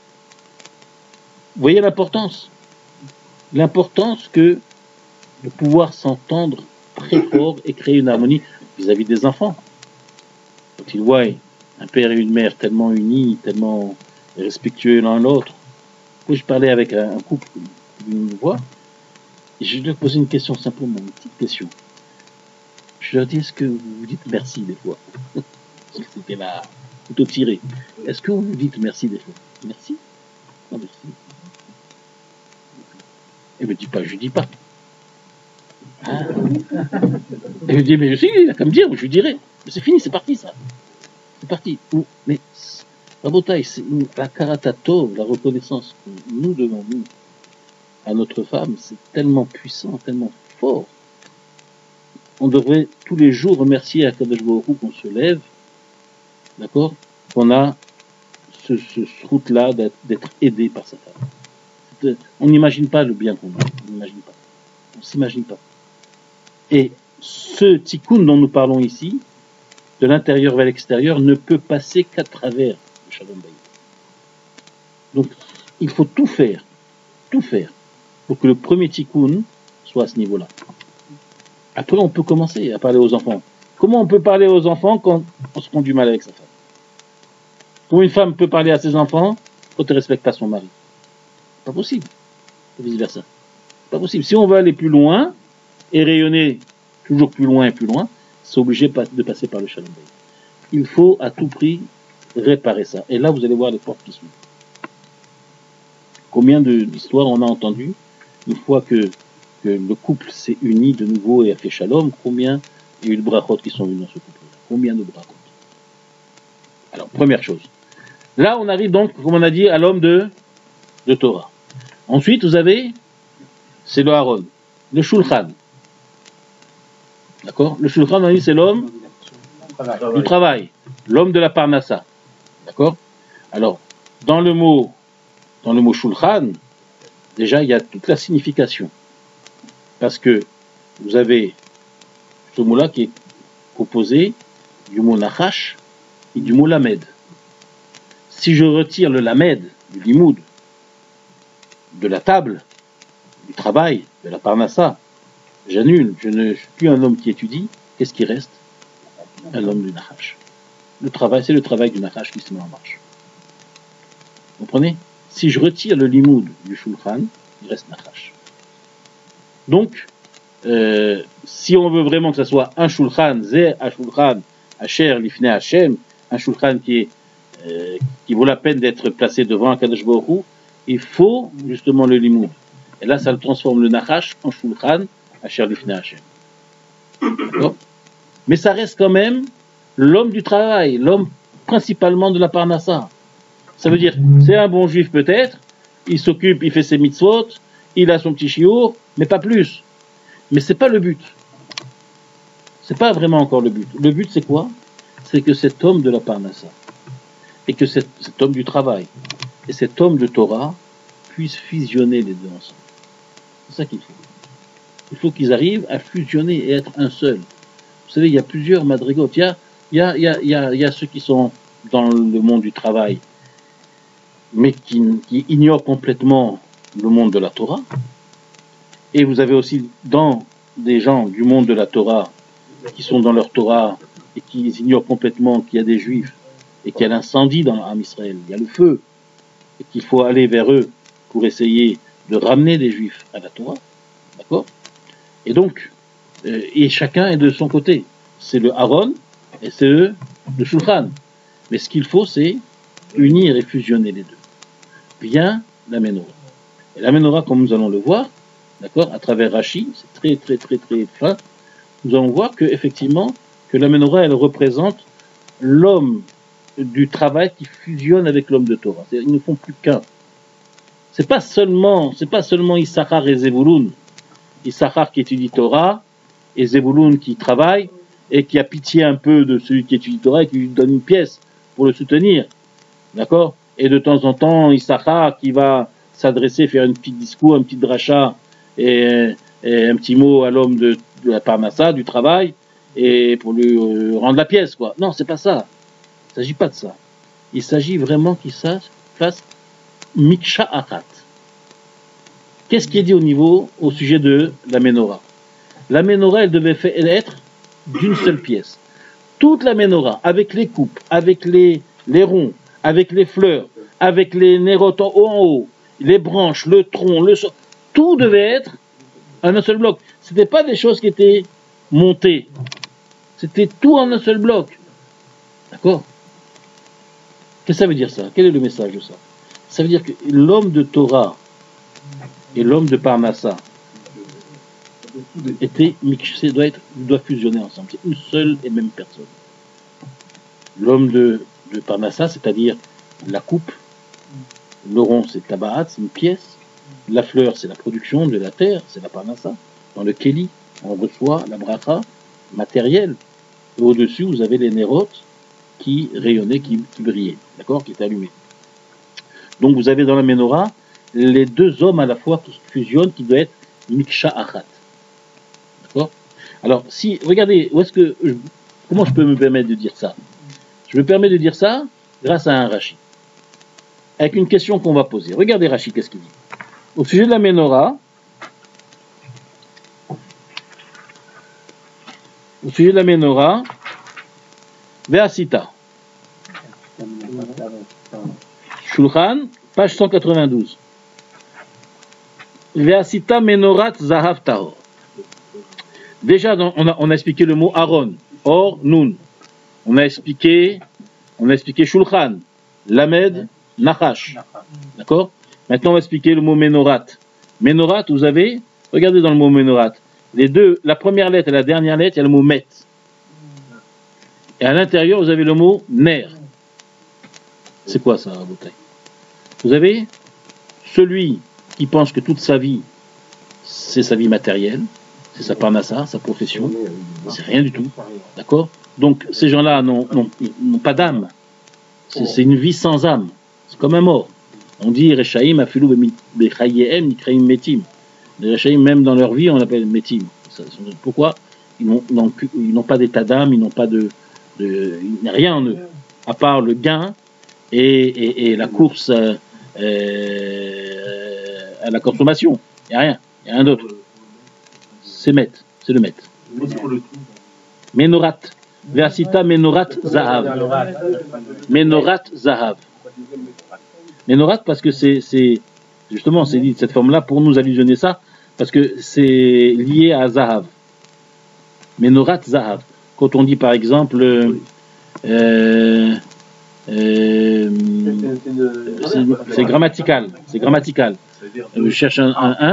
Vous voyez l'importance? L'importance que de pouvoir s'entendre très fort et créer une harmonie vis-à-vis des enfants. Quand ils voient un père et une mère tellement unis, tellement respectueux l'un l'autre. Quand je parlais avec un couple d'une voix, et je leur posais une question simplement, une petite question. Je leur dis, est-ce que vous vous dites merci des fois? Parce que c'était là, plutôt tiré. Est-ce que vous vous dites merci des fois? Merci? Non, merci. Elle me dit pas, je lui dis pas. Ah. Elle me dit, mais je sais, il a qu'à me dire, je lui dirai. Mais c'est fini, c'est parti ça. C'est parti. Mais Rabotai, c'est la karatatov, la reconnaissance que nous devons nous à notre femme, c'est tellement puissant, tellement fort. On devrait tous les jours remercier à Kadosh Baruch Hu qu'on se lève, d'accord, qu'on a ce, ce, ce route-là d'être, d'être aidé par sa femme. On n'imagine pas le bien qu'on a, on n'imagine pas, on s'imagine pas. Et ce tikkun dont nous parlons ici, de l'intérieur vers l'extérieur, ne peut passer qu'à travers le shalom bayit. Donc, il faut tout faire, tout faire, pour que le premier tikkun soit à ce niveau-là. Après, on peut commencer à parler aux enfants. Comment on peut parler aux enfants quand on se prend du mal avec sa femme? Comment une femme peut parler à ses enfants quand elle ne respecte pas son mari? Pas possible. Et vice versa. Pas possible. Si on veut aller plus loin et rayonner toujours plus loin et plus loin, c'est obligé de passer par le shalom bayit. Il faut à tout prix réparer ça. Et là, vous allez voir les portes qui s'ouvrent. Combien de, d'histoires on a entendu une fois que, que le couple s'est uni de nouveau et a fait shalom, combien il y a eu de brachot qui sont venus dans ce couple-là? Combien de brachot? Alors, première chose. Là, on arrive donc, comme on a dit, à l'homme de, de Torah. Ensuite, vous avez, c'est le Aaron, le Shulchan. D'accord? Le Shulchan, on a dit, c'est l'homme travail. du travail, l'homme de la Parnassa. D'accord? Alors, dans le mot, dans le mot Shulchan, déjà, il y a toute la signification. Parce que vous avez ce mot-là qui est composé du mot Nachash et du mot Lamed. Si je retire le Lamed du limoud, de la table, du travail, de la Parnassa, j'annule, je ne suis plus un homme qui étudie, qu'est-ce qui reste? Un homme du Nachash. Le travail, c'est le travail du Nachash qui se met en marche. Vous comprenez? Si je retire le limoud du Shulchan, il reste Nachash. Donc, euh, si on veut vraiment que ce soit un Shulchan, Zeh un Shulchan, Asher Lifnei Hashem, un Shulchan qui, est, euh, qui vaut la peine d'être placé devant un Kadosh Baruch Hu, il faut justement le limoud. Et là, ça le transforme le Nachash en Shulchan, Asher Lifnei Hashem. D'accord? Mais ça reste quand même l'homme du travail, l'homme principalement de la Parnassa. Ça veut dire, c'est un bon juif peut-être, il s'occupe, il fait ses mitzvot, il a son petit chiour, mais pas plus. Mais c'est pas le but. C'est pas vraiment encore le but. Le but c'est quoi? C'est que cet homme de la Parnassa, et que cet, cet homme du travail, et cet homme de Torah, puissent fusionner les deux ensemble. C'est ça qu'il faut. Il faut qu'ils arrivent à fusionner et être un seul. Vous savez, il y a plusieurs madrigotes. Il y a, il y a, il y a, il y a, il y a ceux qui sont dans le monde du travail, mais qui, qui ignorent complètement le monde de la Torah. Et vous avez aussi dans des gens du monde de la Torah qui sont dans leur Torah et qui ignorent complètement qu'il y a des Juifs et qu'il y a l'incendie dans l'âme Israël, il y a le feu, et qu'il faut aller vers eux pour essayer de ramener des Juifs à la Torah. D'accord? Et donc, euh, et chacun est de son côté. C'est le Aaron et c'est le, le Shulchan. Mais ce qu'il faut, c'est unir et fusionner les deux. Vient la Menorah. Et la Menorah, comme nous allons le voir, d'accord, à travers Rashi, c'est très très très très fin, nous allons voir que effectivement, que la Menorah, elle représente l'homme du travail qui fusionne avec l'homme de Torah. C'est-à-dire, ils ne font plus qu'un. C'est pas seulement, c'est pas seulement Issachar et Zebulun. Issachar qui étudie Torah et Zebulun qui travaille et qui a pitié un peu de celui qui étudie Torah et qui lui donne une pièce pour le soutenir. D'accord? Et de temps en temps, Issachar qui va s'adresser, faire une petite discours, un petit dracha et, et un petit mot à l'homme de, de la Parnassa, du travail, et pour lui euh, rendre la pièce, quoi. Non, c'est pas ça. Il s'agit pas de ça. Il s'agit vraiment qu'il fasse Miksha Achat. Qu'est-ce qui est dit au niveau, au sujet de la Menorah? La Menorah, elle devait faire, elle être d'une seule pièce. Toute la Menorah, avec les coupes, avec les, les ronds, avec les fleurs, avec les nérotes en haut en haut, les branches, le tronc, le sol, tout devait être en un seul bloc. C'était pas des choses qui étaient montées. C'était tout en un seul bloc. D'accord? Qu'est-ce que ça veut dire ça? Quel est le message de ça? Ça veut dire que l'homme de Torah et l'homme de Parnassa était mixé, doit être, doit fusionner ensemble. C'est une seule et même personne. L'homme de, de Parnassa, c'est-à-dire la coupe, le rond, c'est tabaat, c'est une pièce. La fleur, c'est la production de la terre, c'est la Parnassa. Dans le Kéli, on reçoit la bracha matérielle. Et au-dessus, vous avez les nérotes qui rayonnaient, qui, qui brillaient, d'accord, qui étaient allumés. Donc vous avez dans la Menorah les deux hommes à la fois qui fusionnent, qui doivent être Miksha Achat. D'accord? Alors, si, regardez, où est-ce que, je, comment je peux me permettre de dire ça? Je me permets de dire ça grâce à un Rashi. Avec une question qu'on va poser. Regardez Rashi, qu'est-ce qu'il dit? Au sujet de la Menorah, au sujet de la Menorah, Ve'asita. Shulchan, page cent quatre-vingt-douze. Ve'asita Menorat Zahav Tahor. Déjà, on a, on a expliqué le mot Aaron, Or, Nun. On a expliqué, on a expliqué Shulchan, Lamed, Nachash. D'accord? Maintenant, on va expliquer le mot Menorat. Menorat, vous avez, regardez dans le mot Menorat, les deux, la première lettre et la dernière lettre, il y a le mot Met. Et à l'intérieur, vous avez le mot Ner. C'est quoi ça, Rabotai? Vous avez celui qui pense que toute sa vie, c'est sa vie matérielle, c'est sa parnassa, sa profession, c'est rien du tout. D'accord? Donc, ces gens-là n'ont, n'ont, n'ont pas d'âme. C'est, c'est une vie sans âme. C'est comme un mort. On dit Rechaim afilou bechayem nikraim metim. Les Rechaim, même dans leur vie, on appelle metim. Pourquoi? Ils n'ont, ils n'ont pas d'état d'âme, ils n'ont pas de, de, il n'y a rien en eux, à part le gain et, et, et la course euh, à la consommation. Il n'y a rien, il n'y a rien d'autre. C'est Met, c'est le Met. Menorat. Ve'asita Menorat Zahav. Menorat Zahav. Menorat parce que c'est, c'est justement, c'est dit de cette forme-là pour nous allusionner ça, parce que c'est lié à Zahav. Menorat Zahav. Quand on dit par exemple, euh, euh, c'est, c'est grammatical, c'est grammatical. Je cherche un un, un.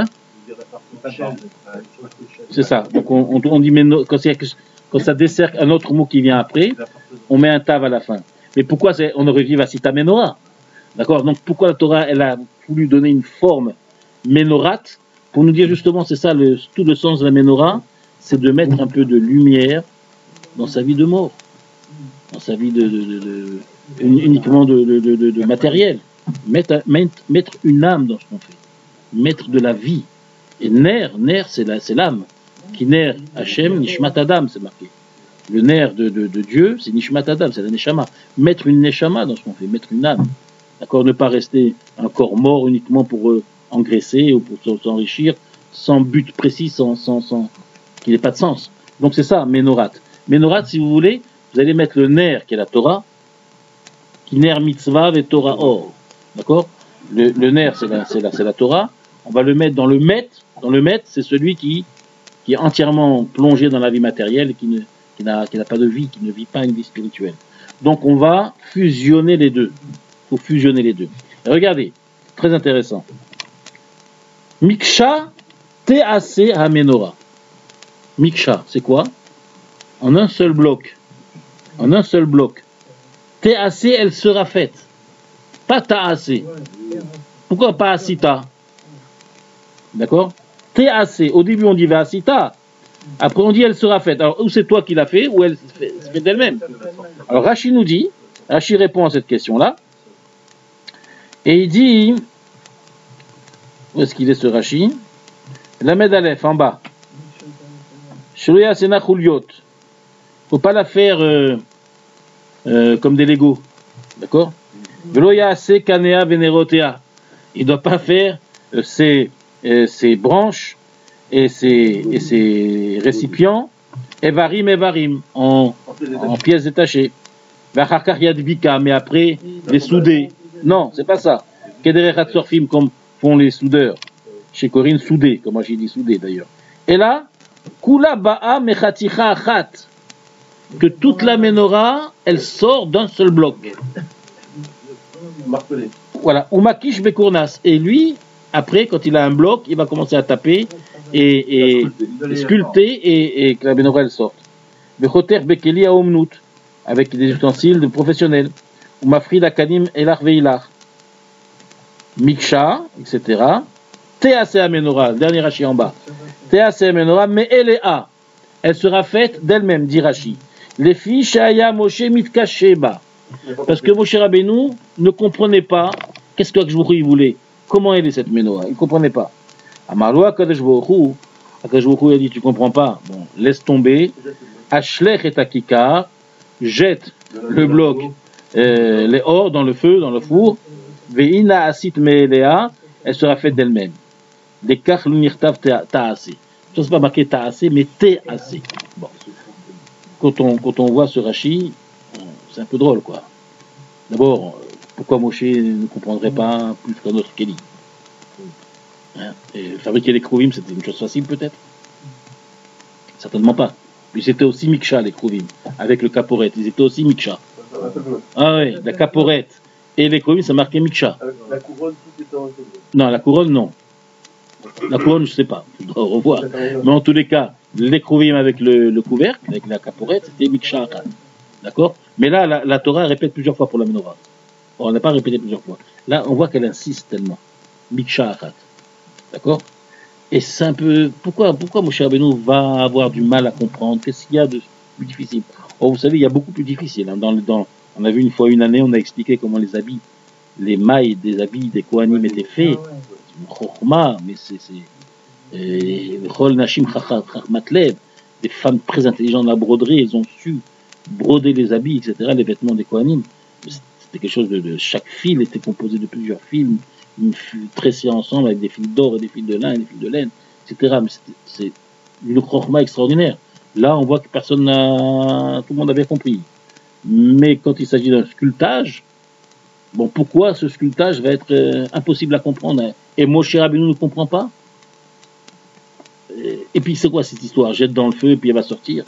C'est ça. Donc on, on, on dit meno, quand, quand ça dessert un autre mot qui vient après, on met un tav à la fin. Mais pourquoi c'est, on aurait dit Vasita Menorah? D'accord? Donc pourquoi la Torah, elle a voulu donner une forme ménorate? Pour nous dire justement, c'est ça le, tout le sens de la ménorah, c'est de mettre un peu de lumière dans sa vie de mort, dans sa vie de, de, de, de uniquement de, de, de, de, de matériel. Mettre, mettre, mettre une âme dans ce qu'on fait, mettre de la vie. Et ner, ner, c'est la, c'est l'âme. Qui ner Hachem, Nishmat Adam, c'est marqué. Le ner de, de, de Dieu, c'est Nishmat Adam, c'est la Neshama. Mettre une Neshama dans ce qu'on fait, mettre une âme. D'accord, ne pas rester un corps mort uniquement pour euh, engraisser ou pour s'enrichir, sans but précis, sans, sans, sans qu'il n'ait pas de sens. Donc c'est ça, Ménorat. Ménorat, si vous voulez, vous allez mettre le ner, qui est la Torah, qui ner mitzvah et Torah or. D'accord? Le, le ner, c'est la, c'est, la, c'est la Torah. On va le mettre dans le met. Dans le met, c'est celui qui, qui est entièrement plongé dans la vie matérielle, qui ne, qui n'a, qui n'a pas de vie, qui ne vit pas une vie spirituelle. Donc on va fusionner les deux. Il faut fusionner les deux. Et regardez, très intéressant. Miksha Te'ase HaMenorah. Miksha, c'est quoi? En un seul bloc. En un seul bloc. Te'ase, elle sera faite. Pas Ta'ase. Pourquoi pas Asita? D'accord? Te'ase. Au début, on dit Asita. Après, on dit elle sera faite. Alors, ou c'est toi qui l'as fait, ou elle se fait, se fait d'elle-même. Alors, Rashi nous dit, Rashi répond à cette question-là. Et il dit, où est-ce qu'il est ce Rashi? Lamed Aleph, en bas. Shruya Sena Chuliot. Faut pas la faire euh, euh, comme des Legos. D'accord? Veloya Se Kanea Venerotea. Il ne doit pas faire euh, ses, euh, ses branches et ses, et ses récipients Evarim Evarim en, en pièces détachées. Vacharkar Yadvika, mais après les souder. Non, c'est pas ça. Kedere Hatsorfim, comme font les soudeurs. Chez Corinne, soudé, comme moi j'ai dit soudé d'ailleurs. Et là, Kula Ba'a Mechaticha Achat. Que toute la menorah, elle sort d'un seul bloc. Voilà. Umakish Bekournas. Et lui, après, quand il a un bloc, il va commencer à taper et, et, et sculpter et, et que la menorah elle sorte. Bechoter Bekeli Aomnut. Avec des ustensiles de professionnels. Umafrid Akanim Elar Veilar. Miksha, et cetera. Te'ase HaMenorah, dernier Rashi en bas. Te'ase HaMenorah, mais elle est A. Elle sera faite d'elle-même, dit Rashi. Les filles Shaya Moshe Mitkasheba. Parce que Moshe Rabbeinu ne comprenait pas qu'est-ce que Akashvouchou voulait. Comment elle est cette menorah? Il ne comprenait pas. Amarlo Akashvouchou, Akashvouchou a dit tu comprends pas. Bon, laisse tomber. Ashlech et Akikar, jette le bloc, euh, les or dans le feu, dans le four. Ve'ina asit me'elea, elle sera faite d'elle-même. Les kach l'unirtav ta'ase. Ça c'est pas marqué ta'ase, mais ta'ase. Bon. Quand on, quand on voit ce Rashi, c'est un peu drôle, quoi. D'abord, pourquoi Moshe ne comprendrait pas plus qu'un autre Kéli? Hein? Et fabriquer les Kruvim, c'était une chose facile, peut-être? Certainement pas. Puis c'était aussi Miksha, les Kruvim, avec le caporette. Ils étaient aussi Miksha. Ah oui, la caporette. Et les Kruvim, ça marquait Miksha. La couronne, tout était en Non, la couronne, non. La couronne, je sais pas. Je dois revoir. Mais en tous les cas, les Kruvim avec le, le couvercle, avec la caporette, c'était Miksha Achat. D'accord? Mais là, la, la Torah répète plusieurs fois pour la menorah. On n'a pas répété plusieurs fois. Là, on voit qu'elle insiste tellement. Miksha Achat. D'accord? Et c'est un peu... Pourquoi, pourquoi Moshe Rabbeinu va avoir du mal à comprendre? Qu'est-ce qu'il y a de plus difficile? Oh, vous savez, il y a beaucoup plus difficile. Hein. Dans, dans, on a vu une fois, une année, on a expliqué comment les habits, les mailles des habits des Kohanim étaient faits. C'est une chokhma, mais c'est... Chol Nashim Chachmatlev, des femmes très intelligentes à broderie, elles ont su broder les habits, et cetera, les vêtements des Kohanim. C'était quelque chose de, de... Chaque fil était composé de plusieurs fils, tressés ensemble avec des fils d'or et des fils de lin et des fils de laine, et cetera. Mais c'est une chokhma extraordinaire. Là, on voit que personne n'a... Tout le monde avait compris. Mais quand il s'agit d'un sculptage, bon, pourquoi ce sculptage va être euh, impossible à comprendre? Hein? Et Moshe Rabbeinu ne comprend pas? Et puis c'est quoi cette histoire? Jette dans le feu et puis elle va sortir.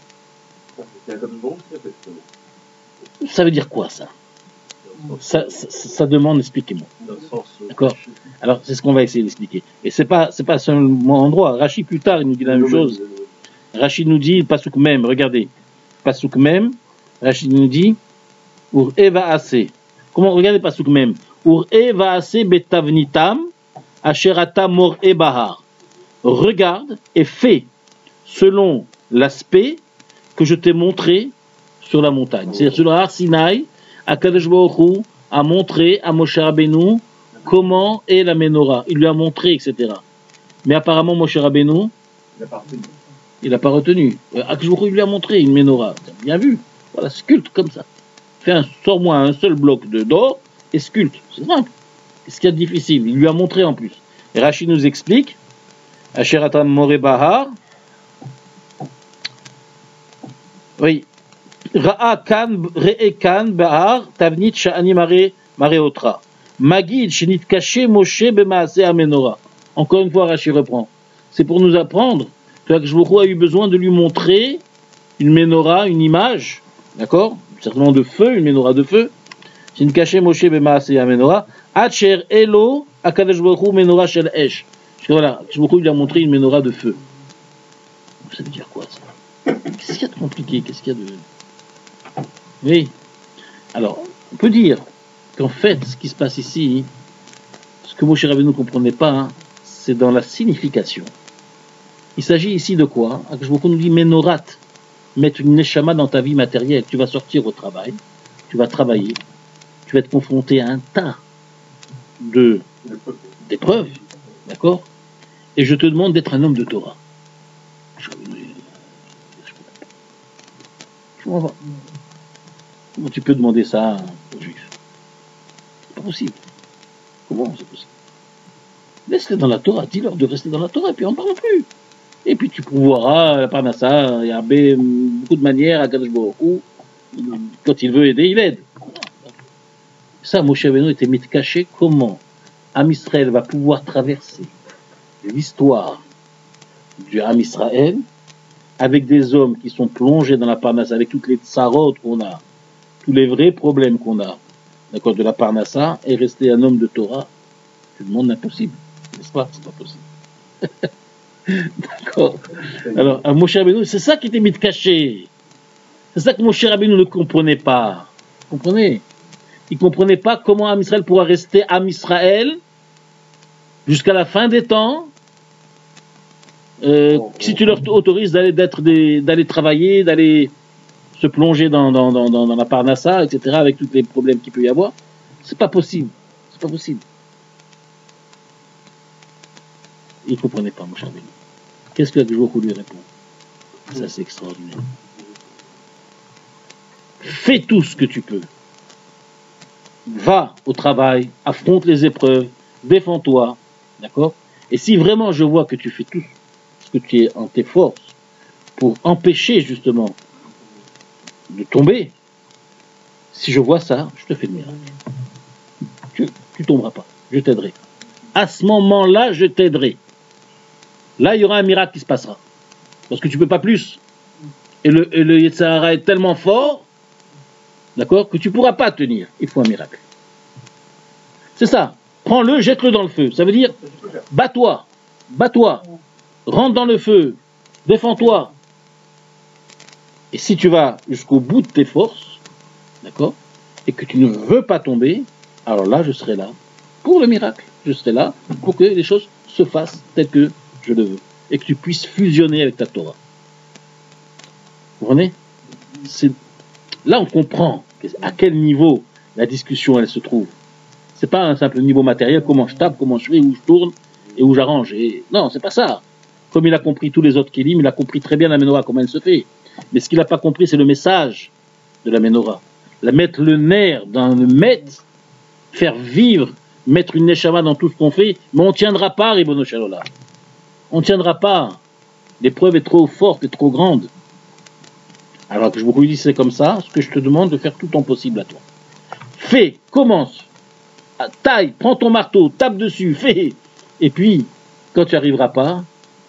Ça veut dire quoi ça? Ça, ça, ça demande, expliquez-moi. D'accord? Alors c'est ce qu'on va essayer d'expliquer. Et c'est pas, c'est pas seulement endroit. Rashi plus tard il nous dit la même chose. Rashi nous dit Pasuk même. Regardez, Pasuk même. Rashi nous dit Ur Eva Ase. Comment? Regardez Pasuk même. Ur'e va'ase betavnitam, asherata mor'e bahar. Regarde et fais selon l'aspect que je t'ai montré sur la montagne. C'est-à-dire sur le Har Sinaï, Akadosh Baruch Hu a montré à Moshe Rabbeinu comment est la menorah. Il lui a montré, et cetera. Mais apparemment, Moshe Rabbeinu, il n'a pas retenu. Akadosh Baruch Hu lui a montré une menorah. Bien vu. Voilà, sculpte comme ça. Fais un, sors-moi un seul bloc de d'or et sculpte. C'est simple. C'est ce qu'il y a de difficile. Il lui a montré en plus. Et Rachid nous explique, Asheratam More Bahar, oui, Ra'a kan, Re'e kan Bahar, Tavnit Sha'ani Mare, Mareotra. Magid Shinit Kaché Moshe Bemaase Amenora. Encore une fois, Rachid reprend. C'est pour nous apprendre que Akshvuru a eu besoin de lui montrer une menorah, une image, d'accord, certainement de feu, une menorah de feu. Shinit Kaché Moshe Bemaase Amenora. Acher Elo Akadosh Baruch Hu Menorah Shel Esh. Voilà, Akshvuru lui a montré une menorah de feu. Ça veut dire quoi ça? Qu'est-ce qu'il y a de compliqué? Qu'est-ce qu'il y a de... Oui. Alors, on peut dire qu'en fait, ce qui se passe ici, ce que Moshe Rabbeinu ne comprenait pas, hein, c'est dans la signification. Il s'agit ici de quoi? Akshvuru nous dit Menorat, mettre une neshama dans ta vie matérielle. Tu vas sortir au travail, tu vas travailler, tu vas être confronté à un tas de d'épreuves, d'accord? Et je te demande d'être un homme de Torah. Je comprends pas. Comment tu peux demander ça aux juifs? C'est pas possible. Comment c'est possible? Laisse-les dans la Torah, dis-leur de rester dans la Torah, et puis on ne parle plus. Et puis tu pourras, la parnassa, il y a beaucoup de manières à Kadosh Baruch Hu, quand il veut aider, il aide. Ça, Moshe Rabbeinu était mis caché. Comment Am Israël va pouvoir traverser l'histoire du Am Israël avec des hommes qui sont plongés dans la parnassa, avec toutes les tsarot qu'on a, tous les vrais problèmes qu'on a, d'accord, de la parnassa, et rester un homme de Torah, c'est le monde impossible, n'est-ce pas? C'est pas possible. D'accord. Alors, à Moshe Rabbeinu, c'est ça qui était mis de caché. C'est ça que Moshe Rabbeinu ne comprenait pas. Vous comprenez? Il ne comprenait pas comment Am Israël pourra rester Am Israël jusqu'à la fin des temps. Euh, oh, si tu leur autorises d'aller, d'être des, d'aller travailler, d'aller se plonger dans, dans, dans, dans la parnassa, et cetera, avec tous les problèmes qu'il peut y avoir, c'est pas possible. C'est pas possible. Il ne comprenait pas, Moshe Rabbeinu. Qu'est-ce que Akshvuru lui répond? Ça, c'est extraordinaire. Fais tout ce que tu peux. Va au travail, affronte les épreuves, défends-toi, d'accord? Et si vraiment je vois que tu fais tout ce que tu es en tes forces pour empêcher justement de tomber, si je vois ça, je te fais le miracle. Tu ne tomberas pas, je t'aiderai. À ce moment-là, je t'aiderai. Là, il y aura un miracle qui se passera. Parce que tu ne peux pas plus. Et le, et le Yetzer Hara est tellement fort, d'accord, que tu ne pourras pas tenir. Il faut un miracle. C'est ça. Prends-le, jette-le dans le feu. Ça veut dire, bats-toi, bats-toi, rentre dans le feu, défends-toi. Et si tu vas jusqu'au bout de tes forces, d'accord, et que tu ne veux pas tomber, alors là, je serai là pour le miracle. Je serai là pour que les choses se fassent telles que je le veux. Et que tu puisses fusionner avec ta Torah. Vous comprenez? C'est... Là, on comprend à quel niveau la discussion, elle se trouve. C'est pas un simple niveau matériel, comment je tape, comment je fais, où je tourne et où j'arrange. Et... Non, c'est pas ça. Comme il a compris tous les autres kélim, il a compris très bien la menorah, comment elle se fait. Mais ce qu'il n'a pas compris, c'est le message de la menorah. La mettre le nerf dans le maître, faire vivre, mettre une neshama dans tout ce qu'on fait, mais on ne tiendra pas, Ribono Shel Olam. On ne tiendra pas. L'épreuve est trop forte et trop grande. Alors que je vous dis, c'est comme ça, ce que je te demande de faire tout ton possible à toi. Fais, commence, taille, prends ton marteau, tape dessus, fais. Et puis, quand tu n'y arriveras pas,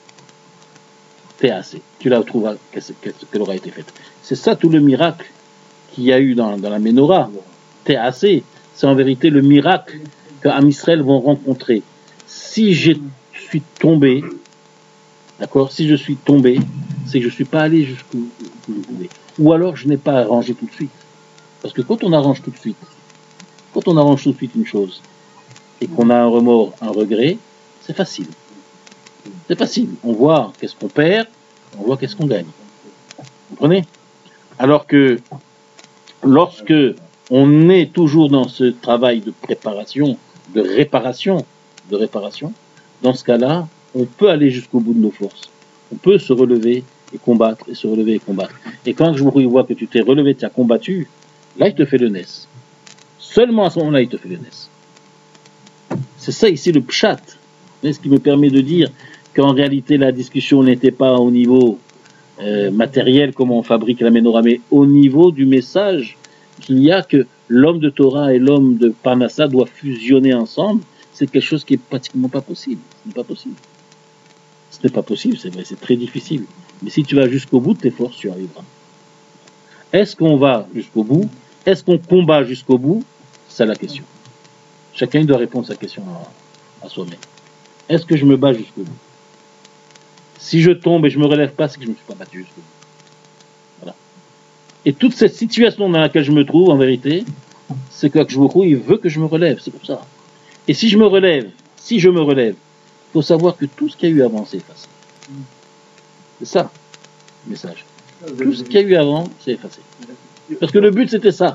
t'es assez. Tu la retrouveras qu'elle aura été faite. C'est ça tout le miracle qu'il y a eu dans, dans la menorah. T'es assez. C'est en vérité le miracle que Am Israël vont rencontrer. Si je suis tombé, d'accord, si je suis tombé, c'est que je ne suis pas allé jusqu'où je voulais. Ou alors je n'ai pas arrangé tout de suite. Parce que quand on arrange tout de suite, quand quand on arrange tout de suite une chose et qu'on a un remords, un regret, c'est facile. C'est facile. On voit qu'est-ce qu'on perd, on voit qu'est-ce qu'on gagne. Vous comprenez? Alors que lorsque on est toujours dans ce travail de préparation, de réparation, de réparation, dans ce cas-là, on peut aller jusqu'au bout de nos forces. On peut se relever et combattre, et se relever et combattre. Et quand je vois que tu t'es relevé, tu as combattu, là, il te fait le Nes. Seulement à ce moment-là, il te fait le Nes. C'est ça ici le pshat. Ce qui me permet de dire qu'en réalité, la discussion n'était pas au niveau euh, matériel, comment on fabrique la menorah, mais au niveau du message qu'il y a que l'homme de Torah et l'homme de Parnassa doivent fusionner ensemble. C'est quelque chose qui est pratiquement pas possible. Ce n'est pas possible. Ce n'est pas possible, c'est vrai, c'est très difficile. Mais si tu vas jusqu'au bout de tes forces, tu arriveras. Est-ce qu'on va jusqu'au bout? Est-ce qu'on combat jusqu'au bout? C'est la question. Chacun doit répondre à sa question à, à soi-même. Est-ce que je me bats jusqu'au bout? Si je tombe et je me relève pas, c'est que je ne me suis pas battu jusqu'au bout. Voilà. Et toute cette situation dans laquelle je me trouve, en vérité, c'est que Akshvokhu, il veut que je me relève, c'est pour ça. Et si je me relève, si je me relève, il faut savoir que tout ce qu'il y a eu avant, c'est effacé. C'est ça, le message. Tout ce qu'il y a eu avant, c'est effacé. Parce que le but, c'était ça.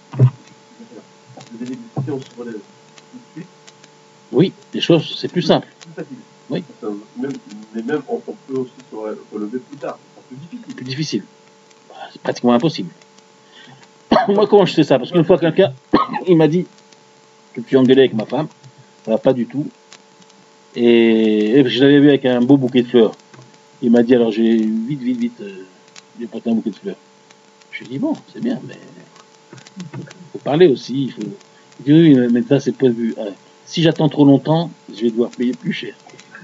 Oui, les choses, c'est plus simple. Oui. Mais même, on peut aussi se relever plus tard. C'est plus difficile. Plus difficile. C'est pratiquement impossible. Moi, comment je sais ça? Parce qu'une fois, quelqu'un, il m'a dit que tu engueulais avec ma femme. Ça va pas du tout. Et, et je l'avais vu avec un beau bouquet de fleurs. Il m'a dit, alors j'ai vite, vite, vite, euh, j'ai porté un bouquet de fleurs. Je lui ai dit, bon, c'est bien, mais il faut parler aussi. Il faut... Il dit, oui, mais ça, c'est pas le but. Ouais. Si j'attends trop longtemps, je vais devoir payer plus cher.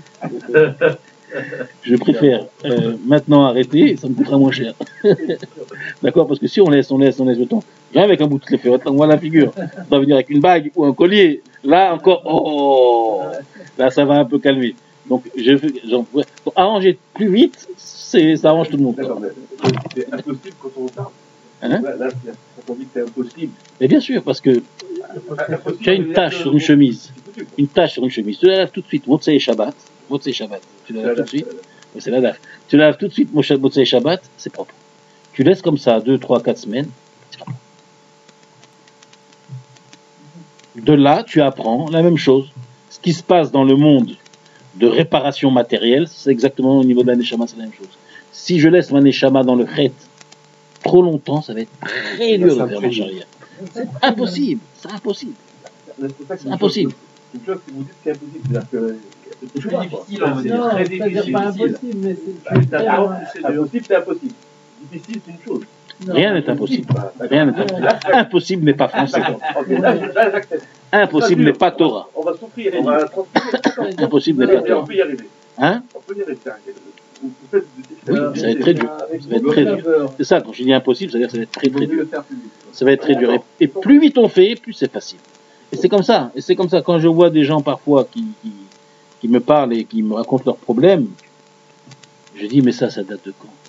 Je préfère euh, maintenant arrêter, ça me coûtera moins cher. D'accord? Parce que si on laisse, on laisse, on laisse le temps. Viens avec un bout de fleurs, attends, moi la figure. Ça va venir avec une bague ou un collier. Là encore, oh, là ça va un peu calmer. Donc, je veux, genre, ouais. Donc, arranger plus vite, c'est, ça arrange tout le monde. D'accord, mais c'est impossible quand on parle. Hein? Là, là, quand on dit que c'est impossible. Mais bien sûr, parce que tu as une tache sur une chemise. Une tache sur une chemise. Tu la laves tout de suite. Motsei Shabbat. Motsei Shabbat. Tu la laves tout de suite. C'est la lave. Tu la laves tout de suite. Motsei Shabbat. C'est propre. Tu laisses comme ça deux, trois, quatre semaines. C'est propre. De là, tu apprends la même chose. Ce qui se passe dans le monde de réparation matérielle, c'est exactement au niveau de la neshama, c'est la même chose. Si je laisse ma neshama dans le chet trop longtemps, ça va être très dur de faire marche arrière. C'est impossible. C'est impossible. C'est impossible. Une chose que vous dites c'est impossible, c'est-à-dire que c'est plus difficile, on va dire. Non, Très c'est-à-dire difficile. pas impossible, mais c'est... Impossible, c'est impossible. Difficile, c'est une chose. Rien n'est impossible. Rien n'est impossible. Impossible n'est pas français. Là, j'accepte. Impossible n'est pas Torah. On va souffrir, on va transpirer. Impossible n'est pas Mais on Torah. peut y arriver. Hein? On peut y arriver. Vous faites Oui, ça va être très dur. Ça va être très dur. C'est ça, quand je dis impossible, ça veut dire que ça va être très très dur. Ça va être très dur. Et, et plus vite on fait, plus c'est facile. Et c'est comme ça. Et c'est comme ça. Quand je vois des gens parfois qui, qui, qui me parlent et qui me racontent leurs problèmes, je dis, mais ça, ça date de quand?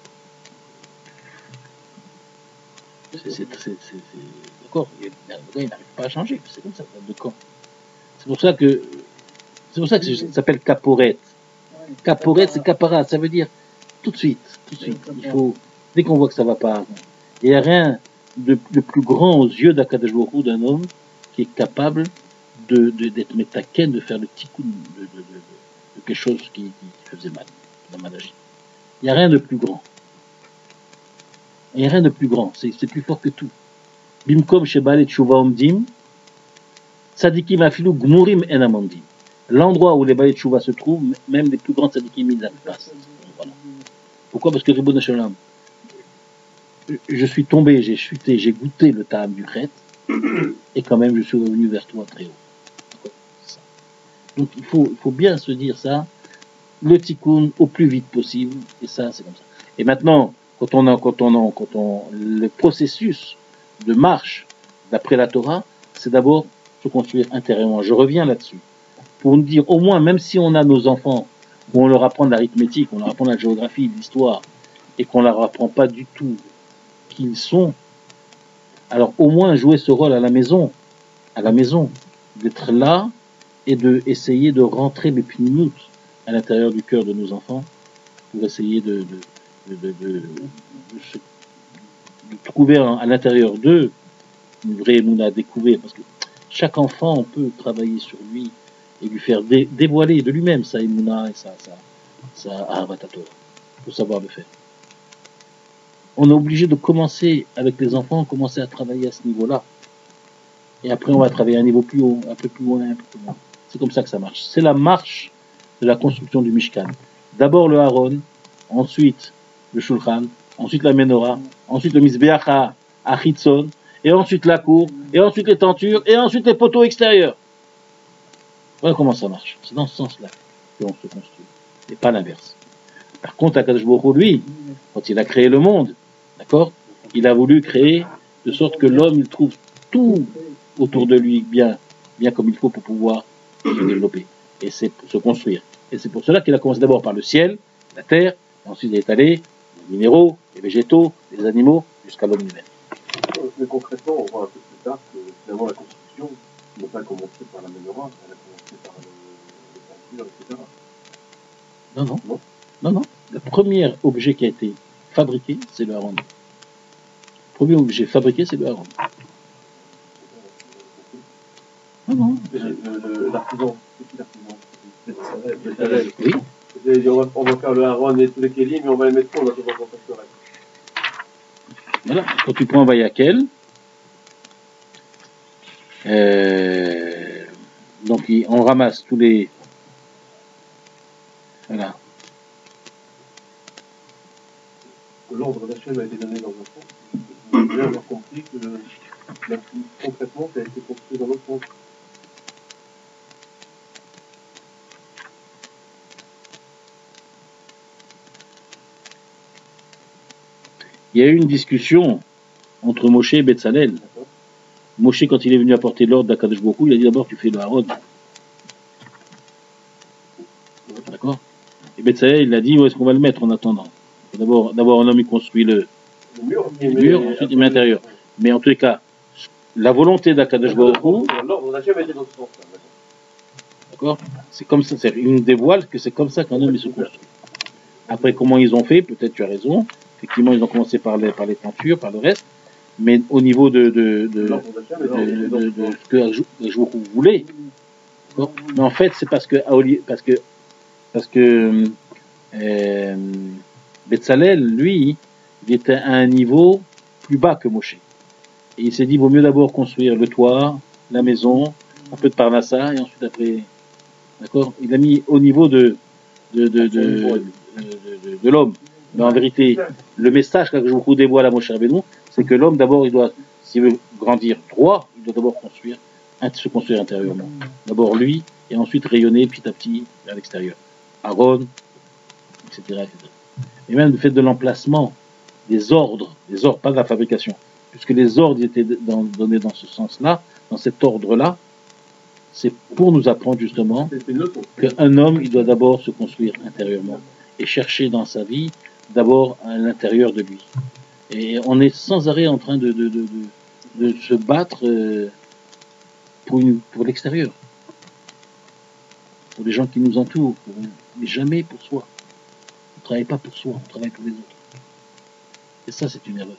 C'est, c'est, c'est, c'est, d'accord, le gars, il n'arrive pas à changer. C'est comme ça, ça date de quand? C'est pour ça que, c'est pour ça que ça s'appelle caporette. Caporette, c'est caparat. Ça veut dire tout de suite, tout de suite. Il faut, dès qu'on voit que ça va pas, il n'y a rien de, de plus grand aux yeux d'Akadosh Baruch Hu, d'un homme qui est capable de, de, d'être métaken, de faire le petit coup de, de, de, de, de quelque chose qui, qui, qui faisait mal, la maladie. Il n'y a rien de plus grand. Il n'y a rien de plus grand. C'est, c'est plus fort que tout. Bimkom shebale tshuva omdim, tzadikim afilu gmurim en amondim. L'endroit où les balais de tshuva se trouvent, même les plus grands tzadikim, ils passent. Voilà. Pourquoi? Parce que Ribono Shel Olam, je suis tombé, j'ai chuté, j'ai goûté le ta'am du chet, et quand même je suis revenu vers toi très haut. Donc il faut, il faut bien se dire ça, le tikkun au plus vite possible, et ça c'est comme ça. Et maintenant, quand on a, quand on a, quand on, le processus de marche d'après la Torah, c'est d'abord se construire intérieurement. Je reviens là-dessus. Pour nous dire, au moins, même si on a nos enfants, où on leur apprend de l'arithmétique, on leur apprend de la géographie, de l'histoire, et qu'on leur apprend pas du tout qui ils sont, alors au moins jouer ce rôle à la maison, à la maison, d'être là et de essayer de rentrer les pnimut à l'intérieur du cœur de nos enfants pour essayer de, de, de, de, de, de, se, de trouver à l'intérieur d'eux une vraie émouna à découvrir, parce que chaque enfant, on peut travailler sur lui et lui faire dé, dévoiler de lui-même sa émouna et sa, sa, sa ahavat Torah. Il faut savoir le faire. On est obligé de commencer avec les enfants, commencer à travailler à ce niveau-là. Et après, on va travailler à un niveau plus haut, un peu plus loin, un peu plus loin. C'est comme ça que ça marche. C'est la marche de la construction du Mishkan. D'abord le Aaron, ensuite le Shulchan, ensuite la Menorah, ensuite le Mizbeach à Chitzon, et ensuite la cour, et ensuite les tentures, et ensuite les poteaux extérieurs. Voilà comment ça marche. C'est dans ce sens-là que l'on se construit, et pas l'inverse. Par contre, Akadosh Baruch Hu, lui, quand il a créé le monde, d'accord, il a voulu créer de sorte que l'homme il trouve tout autour de lui bien, bien comme il faut pour pouvoir se développer et se construire. Et c'est pour cela qu'il a commencé d'abord par le ciel, la terre, et ensuite il est allé les minéraux, les végétaux, les animaux, jusqu'à l'homme lui-même. Mais concrètement, on voit un peu plus tard que finalement la construction n'a pas commencé par la menorah, elle a commencé par le, les peintures, et cetera. Non, non, non, non, non. Le premier objet qui a été fabriqué, c'est le Aaron. Le premier objet fabriqué, c'est le Aaron. Non, non. L'artisan, c'est qui l'artisan? Oui. On va, on va faire le Aaron et tous les kélim, mais on va les mettre où? On va faire le reste. Voilà. Quand tu prends un Vayakel, euh, donc on ramasse tous les, voilà. L'ordre d'Hachem a été donné dans un sens. Vous avez bien avoir compris que la, concrètement, ça a été construit dans l'autre sens. Il y a eu une discussion entre Moshe et Betzalel. Moshe, quand il est venu apporter l'ordre d'Akadosh Baruch Hu, il a dit d'abord tu fais le Aaron. D'accord? Et Betzalel, il a dit où est-ce qu'on va le mettre en attendant? D'abord, d'abord un homme il construit le, le mur, le mur ensuite il met l'intérieur. Mais en tous les cas, la volonté d'Akadosh Baruch Hu, l'ordre d'Hachem a été dans ce sens. d'accord? C'est comme ça, c'est, il nous dévoile que c'est comme ça qu'un homme il se construit. Après, comment ils ont fait? Peut-être tu as raison. Effectivement, ils ont commencé par les, par les tentures, par le reste. Mais au niveau de, de, de, de, de, de, de ce que je vous voulez. D'accord? Mais en fait, c'est parce que, parce que, parce que, euh, Betzalel, lui, il était à un niveau plus bas que Moshe. Et il s'est dit, il vaut mieux d'abord construire le toit, la maison, un peu de parnassa, et ensuite après, d'accord? Il a mis au niveau de, de, de, de, de, de, de l'homme. Mais en vérité, le message que je vous dévoile à Moshe Rabbeinu, c'est que l'homme, d'abord, il doit, s'il veut grandir droit, il doit d'abord construire, se construire intérieurement. D'abord lui, et ensuite rayonner petit à petit vers l'extérieur. Aaron, et cetera, et cetera. Et même le fait de l'emplacement des ordres, des ordres, pas de la fabrication, puisque les ordres étaient dans, donnés dans ce sens-là, dans cet ordre-là, c'est pour nous apprendre justement qu'un homme, il doit d'abord se construire intérieurement et chercher dans sa vie d'abord à l'intérieur de lui. Et on est sans arrêt en train de, de, de, de, de se battre euh, pour, une, pour l'extérieur, pour les gens qui nous entourent, pour, mais jamais pour soi. On ne travaille pas pour soi, on travaille pour les autres. Et ça, c'est une erreur.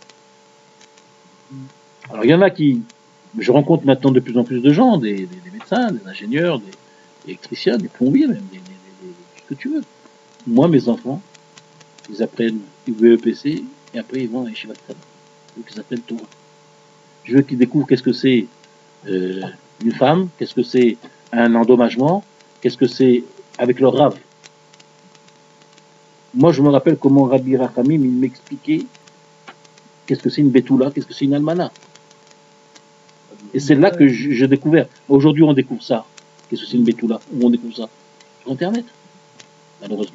Alors, il y en a qui... Je rencontre maintenant de plus en plus de gens, des, des, des médecins, des ingénieurs, des, des électriciens, des plombiers même, des, des, des, des, ce que tu veux. Moi, mes enfants, ils apprennent V E P C et après ils vont à Yeshivat Tana. Donc ils appellent Torah. Je veux qu'ils découvrent qu'est-ce que c'est euh, une femme, qu'est-ce que c'est un endommagement, qu'est-ce que c'est avec leur Rav. Moi, je me rappelle comment Rabbi Rachamim il m'expliquait qu'est-ce que c'est une Betula, qu'est-ce que c'est une Almana. Et c'est là que j'ai découvert. Aujourd'hui, on découvre ça. Qu'est-ce que c'est une Betula? Où on découvre ça? Sur Internet, malheureusement.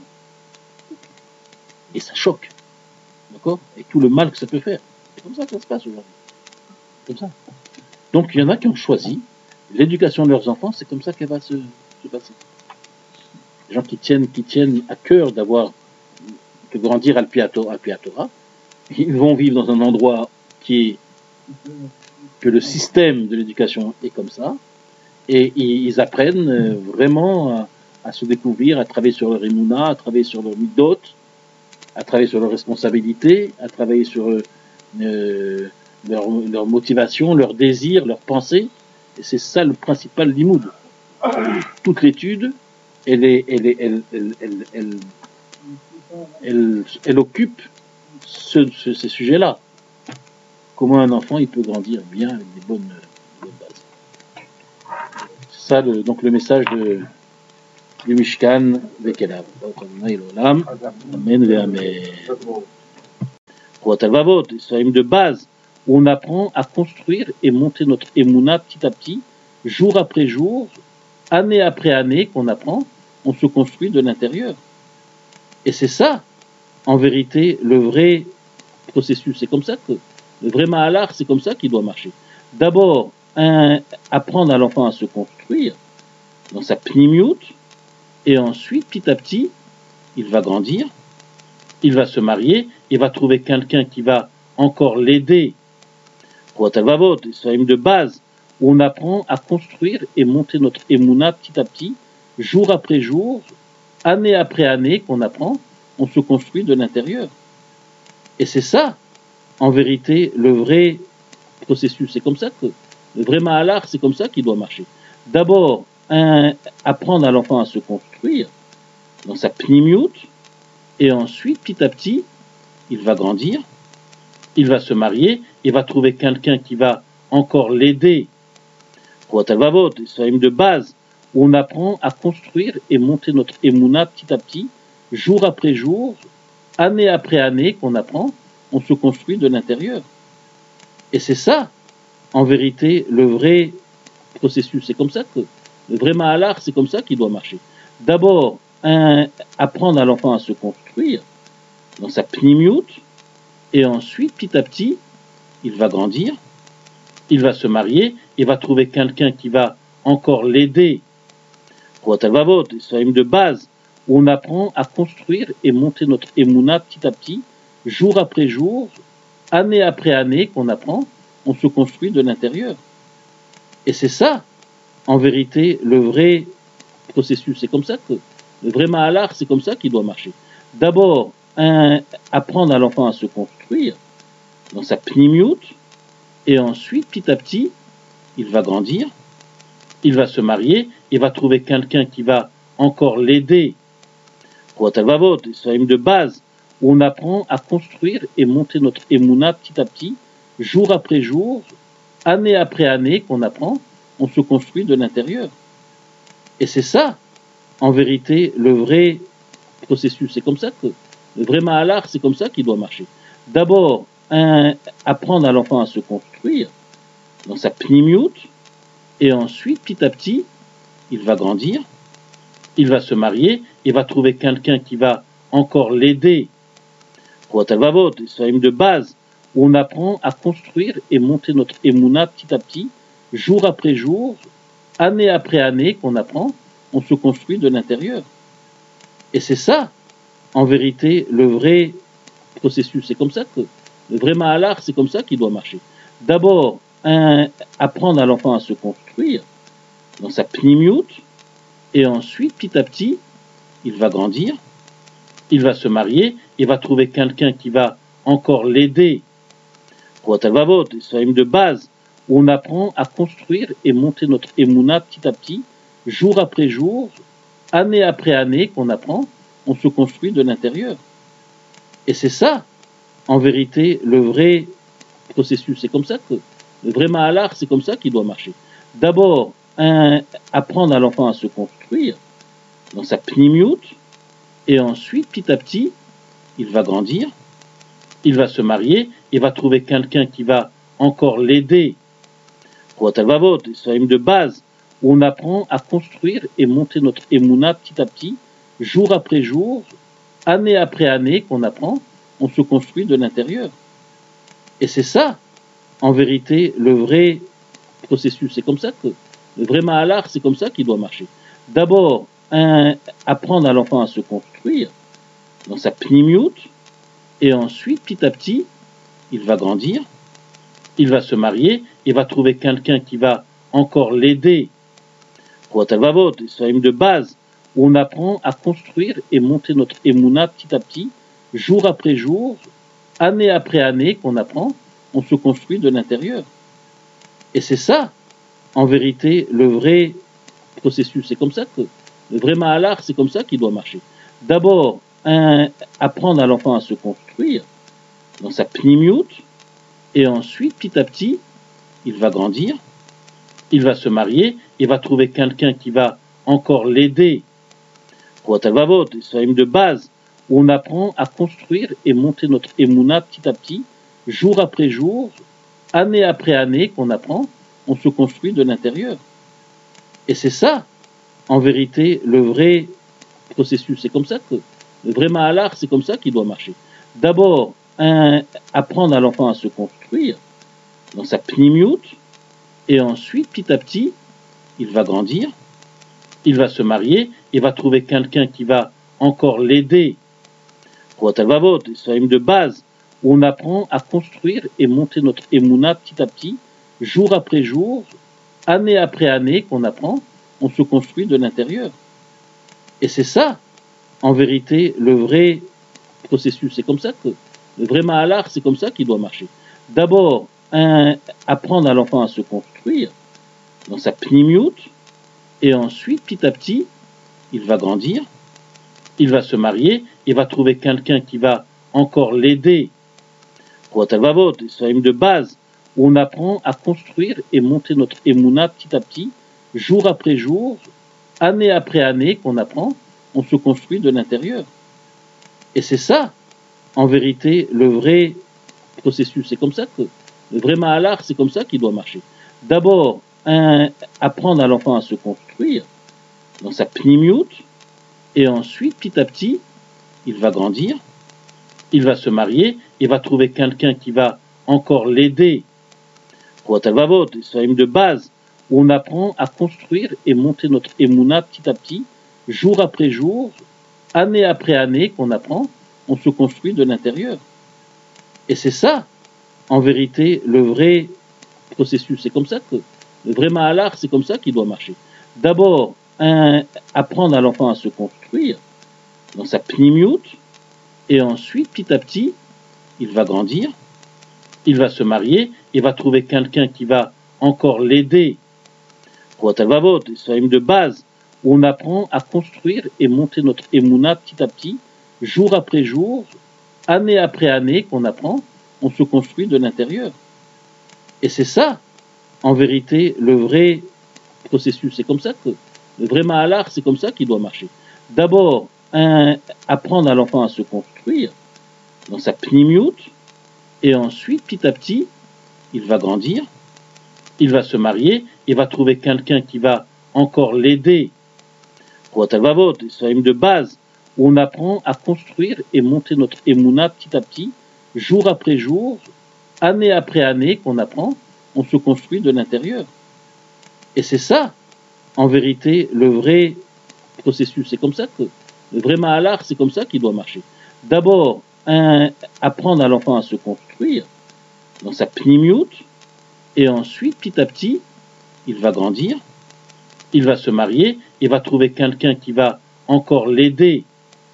Et ça choque. D'accord? Et tout le mal que ça peut faire. C'est comme ça que ça se passe aujourd'hui. Comme ça. Donc, il y en a qui ont choisi l'éducation de leurs enfants, c'est comme ça qu'elle va se, se passer. Les gens qui tiennent, qui tiennent à cœur d'avoir, de grandir al Piatora, ils vont vivre dans un endroit qui est que le système de l'éducation est comme ça, et ils apprennent vraiment à, à se découvrir, à travailler sur leur émouna, à travailler sur leur midot, à travailler sur leurs responsabilités, à travailler sur euh, leur, leur motivation, leur désir, leurs pensées. Et c'est ça le principal limoud. Toute l'étude, elle, est, elle, est, elle, elle, elle, elle, elle, elle occupe ce, ce, ces sujets-là. Comment un enfant il peut grandir bien avec des bonnes, bonnes bases. C'est ça le, donc le message de, du Mishkan Vekelav. Amen ve Amen. C'est une de base où on apprend à construire et monter notre émouna petit à petit, jour après jour, année après année qu'on apprend, on se construit de l'intérieur. Et c'est ça, en vérité, le vrai processus. C'est comme ça que, le vrai mahalar, c'est comme ça qu'il doit marcher. D'abord, un, apprendre à l'enfant à se construire dans sa pnimiout, et ensuite, petit à petit, il va grandir, il va se marier, il va trouver quelqu'un qui va encore l'aider. C'est une de base où on apprend à construire et monter notre émouna petit à petit, jour après jour, année après année qu'on apprend, on se construit de l'intérieur. Et c'est ça, en vérité, le vrai processus. C'est comme ça que, le vrai mahalar, c'est comme ça qu'il doit marcher. D'abord, un, apprendre à l'enfant à se construire dans sa pnimiout, et ensuite, petit à petit, il va grandir, il va se marier, il va trouver quelqu'un qui va encore l'aider. C'est une de base où on apprend à construire et monter notre émouna petit à petit, jour après jour, année après année qu'on apprend, on se construit de l'intérieur. Et c'est ça, en vérité, le vrai processus. C'est comme ça que, le vrai mahalar, c'est comme ça qu'il doit marcher. D'abord, un, apprendre à l'enfant à se construire dans sa pnimiout, et ensuite, petit à petit, il va grandir, il va se marier, il va trouver quelqu'un qui va encore l'aider. C'est une de base où on apprend à construire et monter notre émouna petit à petit, jour après jour, année après année qu'on apprend, on se construit de l'intérieur. Et c'est ça, en vérité, le vrai processus. C'est comme ça que, le vrai mahalar, c'est comme ça qu'il doit marcher. D'abord, un, apprendre à l'enfant à se construire dans sa pnimiout, et ensuite, petit à petit, il va grandir, il va se marier, il va trouver quelqu'un qui va encore l'aider. C'est une de base où on apprend à construire et monter notre émouna petit à petit, jour après jour, année après année qu'on apprend, on se construit de l'intérieur. Et c'est ça, en vérité, le vrai processus. C'est comme ça que, le vrai mahalar, c'est comme ça qu'il doit marcher. D'abord, un, apprendre à l'enfant à se construire dans sa pnimiout, et ensuite, petit à petit, il va grandir, il va se marier, il va trouver quelqu'un qui va encore l'aider. C'est une de base où on apprend à construire et monter notre émouna petit à petit, jour après jour, année après année qu'on apprend, on se construit de l'intérieur. Et c'est ça, en vérité, le vrai processus. C'est comme ça que, le vrai mahalar, c'est comme ça qu'il doit marcher. D'abord, un, apprendre à l'enfant à se construire dans sa pnimiout, et ensuite, petit à petit, il va grandir, il va se marier, il va trouver quelqu'un qui va encore l'aider. C'est une de base où on apprend à construire et monter notre émouna petit à petit, jour après jour, année après année qu'on apprend, on se construit de l'intérieur. Et c'est ça, en vérité, le vrai processus. C'est comme ça que, le vrai mahalar, c'est comme ça qu'il doit marcher. D'abord, un, apprendre à l'enfant à se construire dans sa pnimiout, et ensuite, petit à petit, il va grandir, il va se marier, il va trouver quelqu'un qui va encore l'aider. C'est une de base où on apprend à construire et monter notre émouna petit à petit, jour après jour, année après année qu'on apprend, on se construit de l'intérieur. Et c'est ça, en vérité, le vrai processus. C'est comme ça que, le vrai mahalar, c'est comme ça qu'il doit marcher. D'abord, un, apprendre à l'enfant à se construire dans sa pnimiout, et ensuite, petit à petit, il va grandir, il va se marier, il va trouver quelqu'un qui va encore l'aider. C'est une de base où on apprend à construire et monter notre émouna petit à petit, jour après jour, année après année qu'on apprend, on se construit de l'intérieur. Et c'est ça, en vérité, le vrai processus. C'est comme ça que, le vrai mahalar, c'est comme ça qu'il doit marcher. D'abord, un, apprendre à l'enfant à se construire dans sa pnimiout, et ensuite, petit à petit, il va grandir, il va se marier, il va trouver quelqu'un qui va encore l'aider. C'est une de base où on apprend à construire et monter notre émouna petit à petit, jour après jour, année après année qu'on apprend, on se construit de l'intérieur. Et c'est ça, en vérité, le vrai processus. C'est comme ça que, le vrai mahalar, c'est comme ça qu'il doit marcher. D'abord, un, apprendre à l'enfant à se construire dans sa pnimiout, et ensuite, petit à petit, il va grandir, il va se marier, il va trouver quelqu'un qui va encore l'aider. C'est une de base où on apprend à construire et monter notre émouna petit à petit, jour après jour, année après année qu'on apprend, on se construit de l'intérieur. Et c'est ça, en vérité, le vrai processus. C'est comme ça que, le vrai mahalar, c'est comme ça qu'il doit marcher. D'abord, un, apprendre à l'enfant à se construire dans sa pnimiout, et ensuite, petit à petit, il va grandir, il va se marier, il va trouver quelqu'un qui va encore l'aider. C'est une de base où on apprend à construire et monter notre émouna petit à petit, jour après jour, année après année qu'on apprend, on se construit de l'intérieur. Et c'est ça, en vérité, le vrai processus. C'est comme ça que, le vrai mahalar, c'est comme ça qu'il doit marcher. D'abord, un, apprendre à l'enfant à se construire dans sa pnimiout, et ensuite, petit à petit, il va grandir, il va se marier, il va trouver quelqu'un qui va encore l'aider. C'est une de base où on apprend à construire et monter notre émouna petit à petit, jour après jour, année après année qu'on apprend, on se construit de l'intérieur. Et c'est ça, en vérité, le vrai processus. C'est comme ça que, le vrai mahalar, c'est comme ça qu'il doit marcher. D'abord, un, apprendre à l'enfant à se construire dans sa pnimiout, et ensuite, petit à petit, il va grandir, il va se marier, il va trouver quelqu'un qui va encore l'aider. C'est une de base où on apprend à construire et monter notre émouna petit à petit, jour après jour, année après année qu'on apprend, on se construit de l'intérieur. Et c'est ça, en vérité, le vrai processus. C'est comme ça que, le vrai mahalar, c'est comme ça qu'il doit marcher. D'abord, un, apprendre à l'enfant à se construire dans sa pnimiout, et ensuite, petit à petit, il va grandir, il va se marier, il va trouver quelqu'un qui va encore l'aider. C'est une de base où on apprend à construire et monter notre émouna petit à petit, jour après jour, année après année qu'on apprend, on se construit de l'intérieur. Et c'est ça, en vérité, le vrai processus. C'est comme ça que, le vrai mahalar, c'est comme ça qu'il doit marcher. D'abord, un, apprendre à l'enfant à se construire dans sa pnimiout, et ensuite, petit à petit, il va grandir, il va se marier, il va trouver quelqu'un qui va encore l'aider.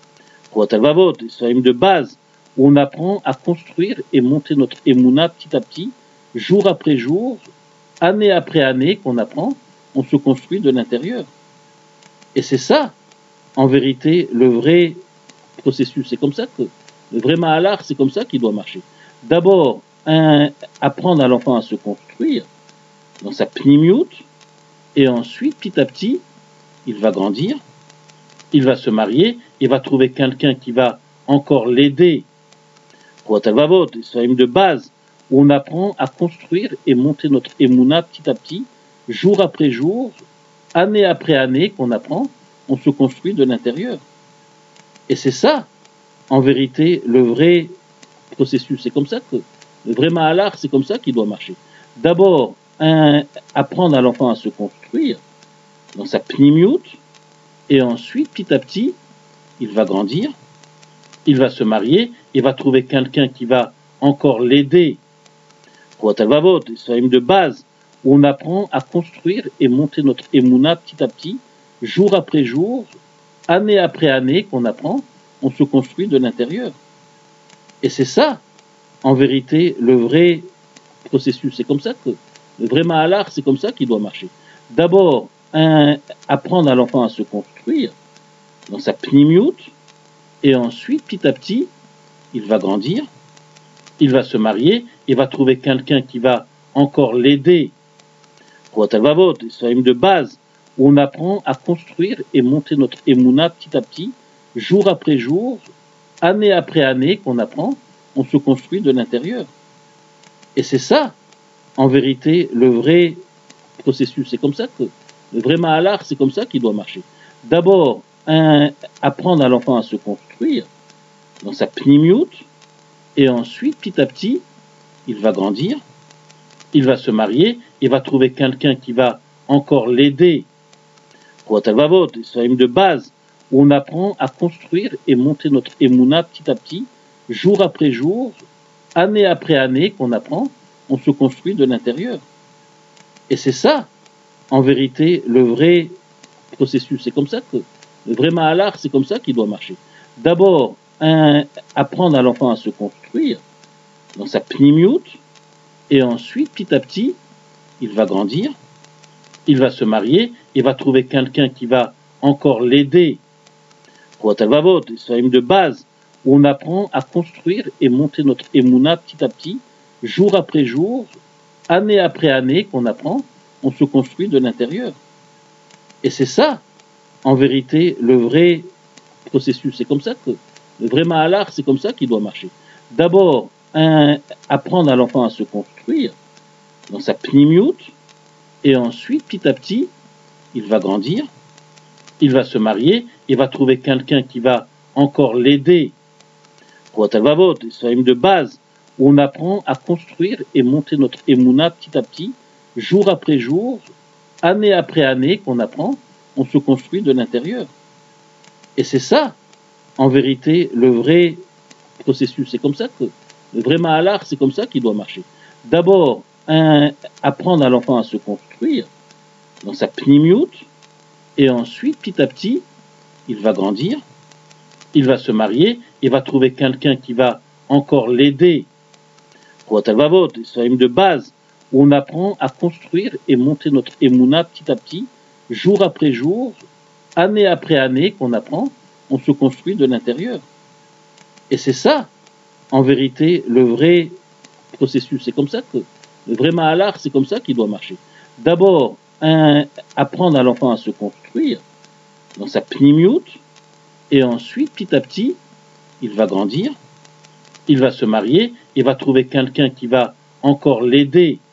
C'est une de base où on apprend à construire et monter notre émouna petit à petit, jour après jour, année après année qu'on apprend, on se construit de l'intérieur. Et c'est ça, en vérité, le vrai processus. C'est comme ça que, le vrai mahalar, c'est comme ça qu'il doit marcher. D'abord, un, apprendre à l'enfant à se construire dans sa pnimiout, et ensuite, petit à petit, il va grandir, il va se marier, il va trouver quelqu'un qui va encore l'aider. C'est une de base où on apprend à construire et monter notre émouna petit à petit, jour après jour, année après année qu'on apprend, on se construit de l'intérieur. Et c'est ça, en vérité, le vrai processus. C'est comme ça que, le vrai mahalar, c'est comme ça qu'il doit marcher. D'abord, un, apprendre à l'enfant à se construire dans sa pnimiout, et ensuite, petit à petit, il va grandir, il va se marier, il va trouver quelqu'un qui va encore l'aider. Roatalvavot, Israël de base, où on apprend à construire et monter notre émouna petit à petit, jour après jour, année après année qu'on apprend, on se construit de l'intérieur. Et c'est ça, en vérité, le vrai processus. C'est comme ça que, le vrai Mahalar, c'est comme ça qu'il doit marcher. D'abord, un, apprendre à l'enfant à se construire dans sa pnimiout, et ensuite, petit à petit, il va grandir, il va se marier, il va trouver quelqu'un qui va encore l'aider. Roatalvavot, Israël de base, où on apprend à construire et monter notre émouna petit à petit, jour après jour, année après année qu'on apprend, on se construit de l'intérieur. Et c'est ça, en vérité, le vrai processus. C'est comme ça que, le vrai Mahalar, c'est comme ça qu'il doit marcher. D'abord, un, apprendre à l'enfant à se construire dans sa pnimiout, et ensuite, petit à petit, il va grandir, il va se marier, il va trouver quelqu'un qui va encore l'aider. Roatalvavot, Israël de base, où on apprend à construire et monter notre émouna petit à petit, jour après jour, année après année qu'on apprend, on se construit de l'intérieur. Et c'est ça, en vérité, le vrai processus. C'est comme ça que, le vrai Mahalar, c'est comme ça qu'il doit marcher. D'abord, un, apprendre à l'enfant à se construire dans sa pnimiout, et ensuite, petit à petit, il va grandir, il va se marier, il va trouver quelqu'un qui va encore l'aider. Roatalvavot, Israël de base, où on apprend à construire et monter notre émouna petit à petit, jour après jour, année après année qu'on apprend, on se construit de l'intérieur. Et c'est ça, en vérité, le vrai processus. C'est comme ça que, le vrai Mahalar, c'est comme ça qu'il doit marcher. D'abord, un, apprendre à l'enfant à se construire dans sa pnimiout, et ensuite, petit à petit, il va grandir, il va se marier, il va trouver quelqu'un qui va encore l'aider. Roatalvavot, Israël de base, où on apprend à construire et monter notre émouna petit à petit, jour après jour, année après année qu'on apprend, on se construit de l'intérieur. Et c'est ça, en vérité, le vrai processus. C'est comme ça que, le vrai Mahalar, c'est comme ça qu'il doit marcher. D'abord, un, apprendre à l'enfant à se construire dans sa pnimiout, et ensuite, petit à petit, il va grandir, il va se marier, il va trouver quelqu'un qui va encore l'aider. Roatalvavot, Israël de base, où on apprend à construire et monter notre émouna petit à petit, jour après jour, année après année qu'on apprend, on se construit de l'intérieur. Et c'est ça, en vérité, le vrai processus. C'est comme ça que, le vrai Mahalar, c'est comme ça qu'il doit marcher. D'abord, un, apprendre à l'enfant à se construire dans sa pnimiout, et ensuite, petit à petit, il va grandir, il va se marier, il va trouver quelqu'un qui va encore l'aider.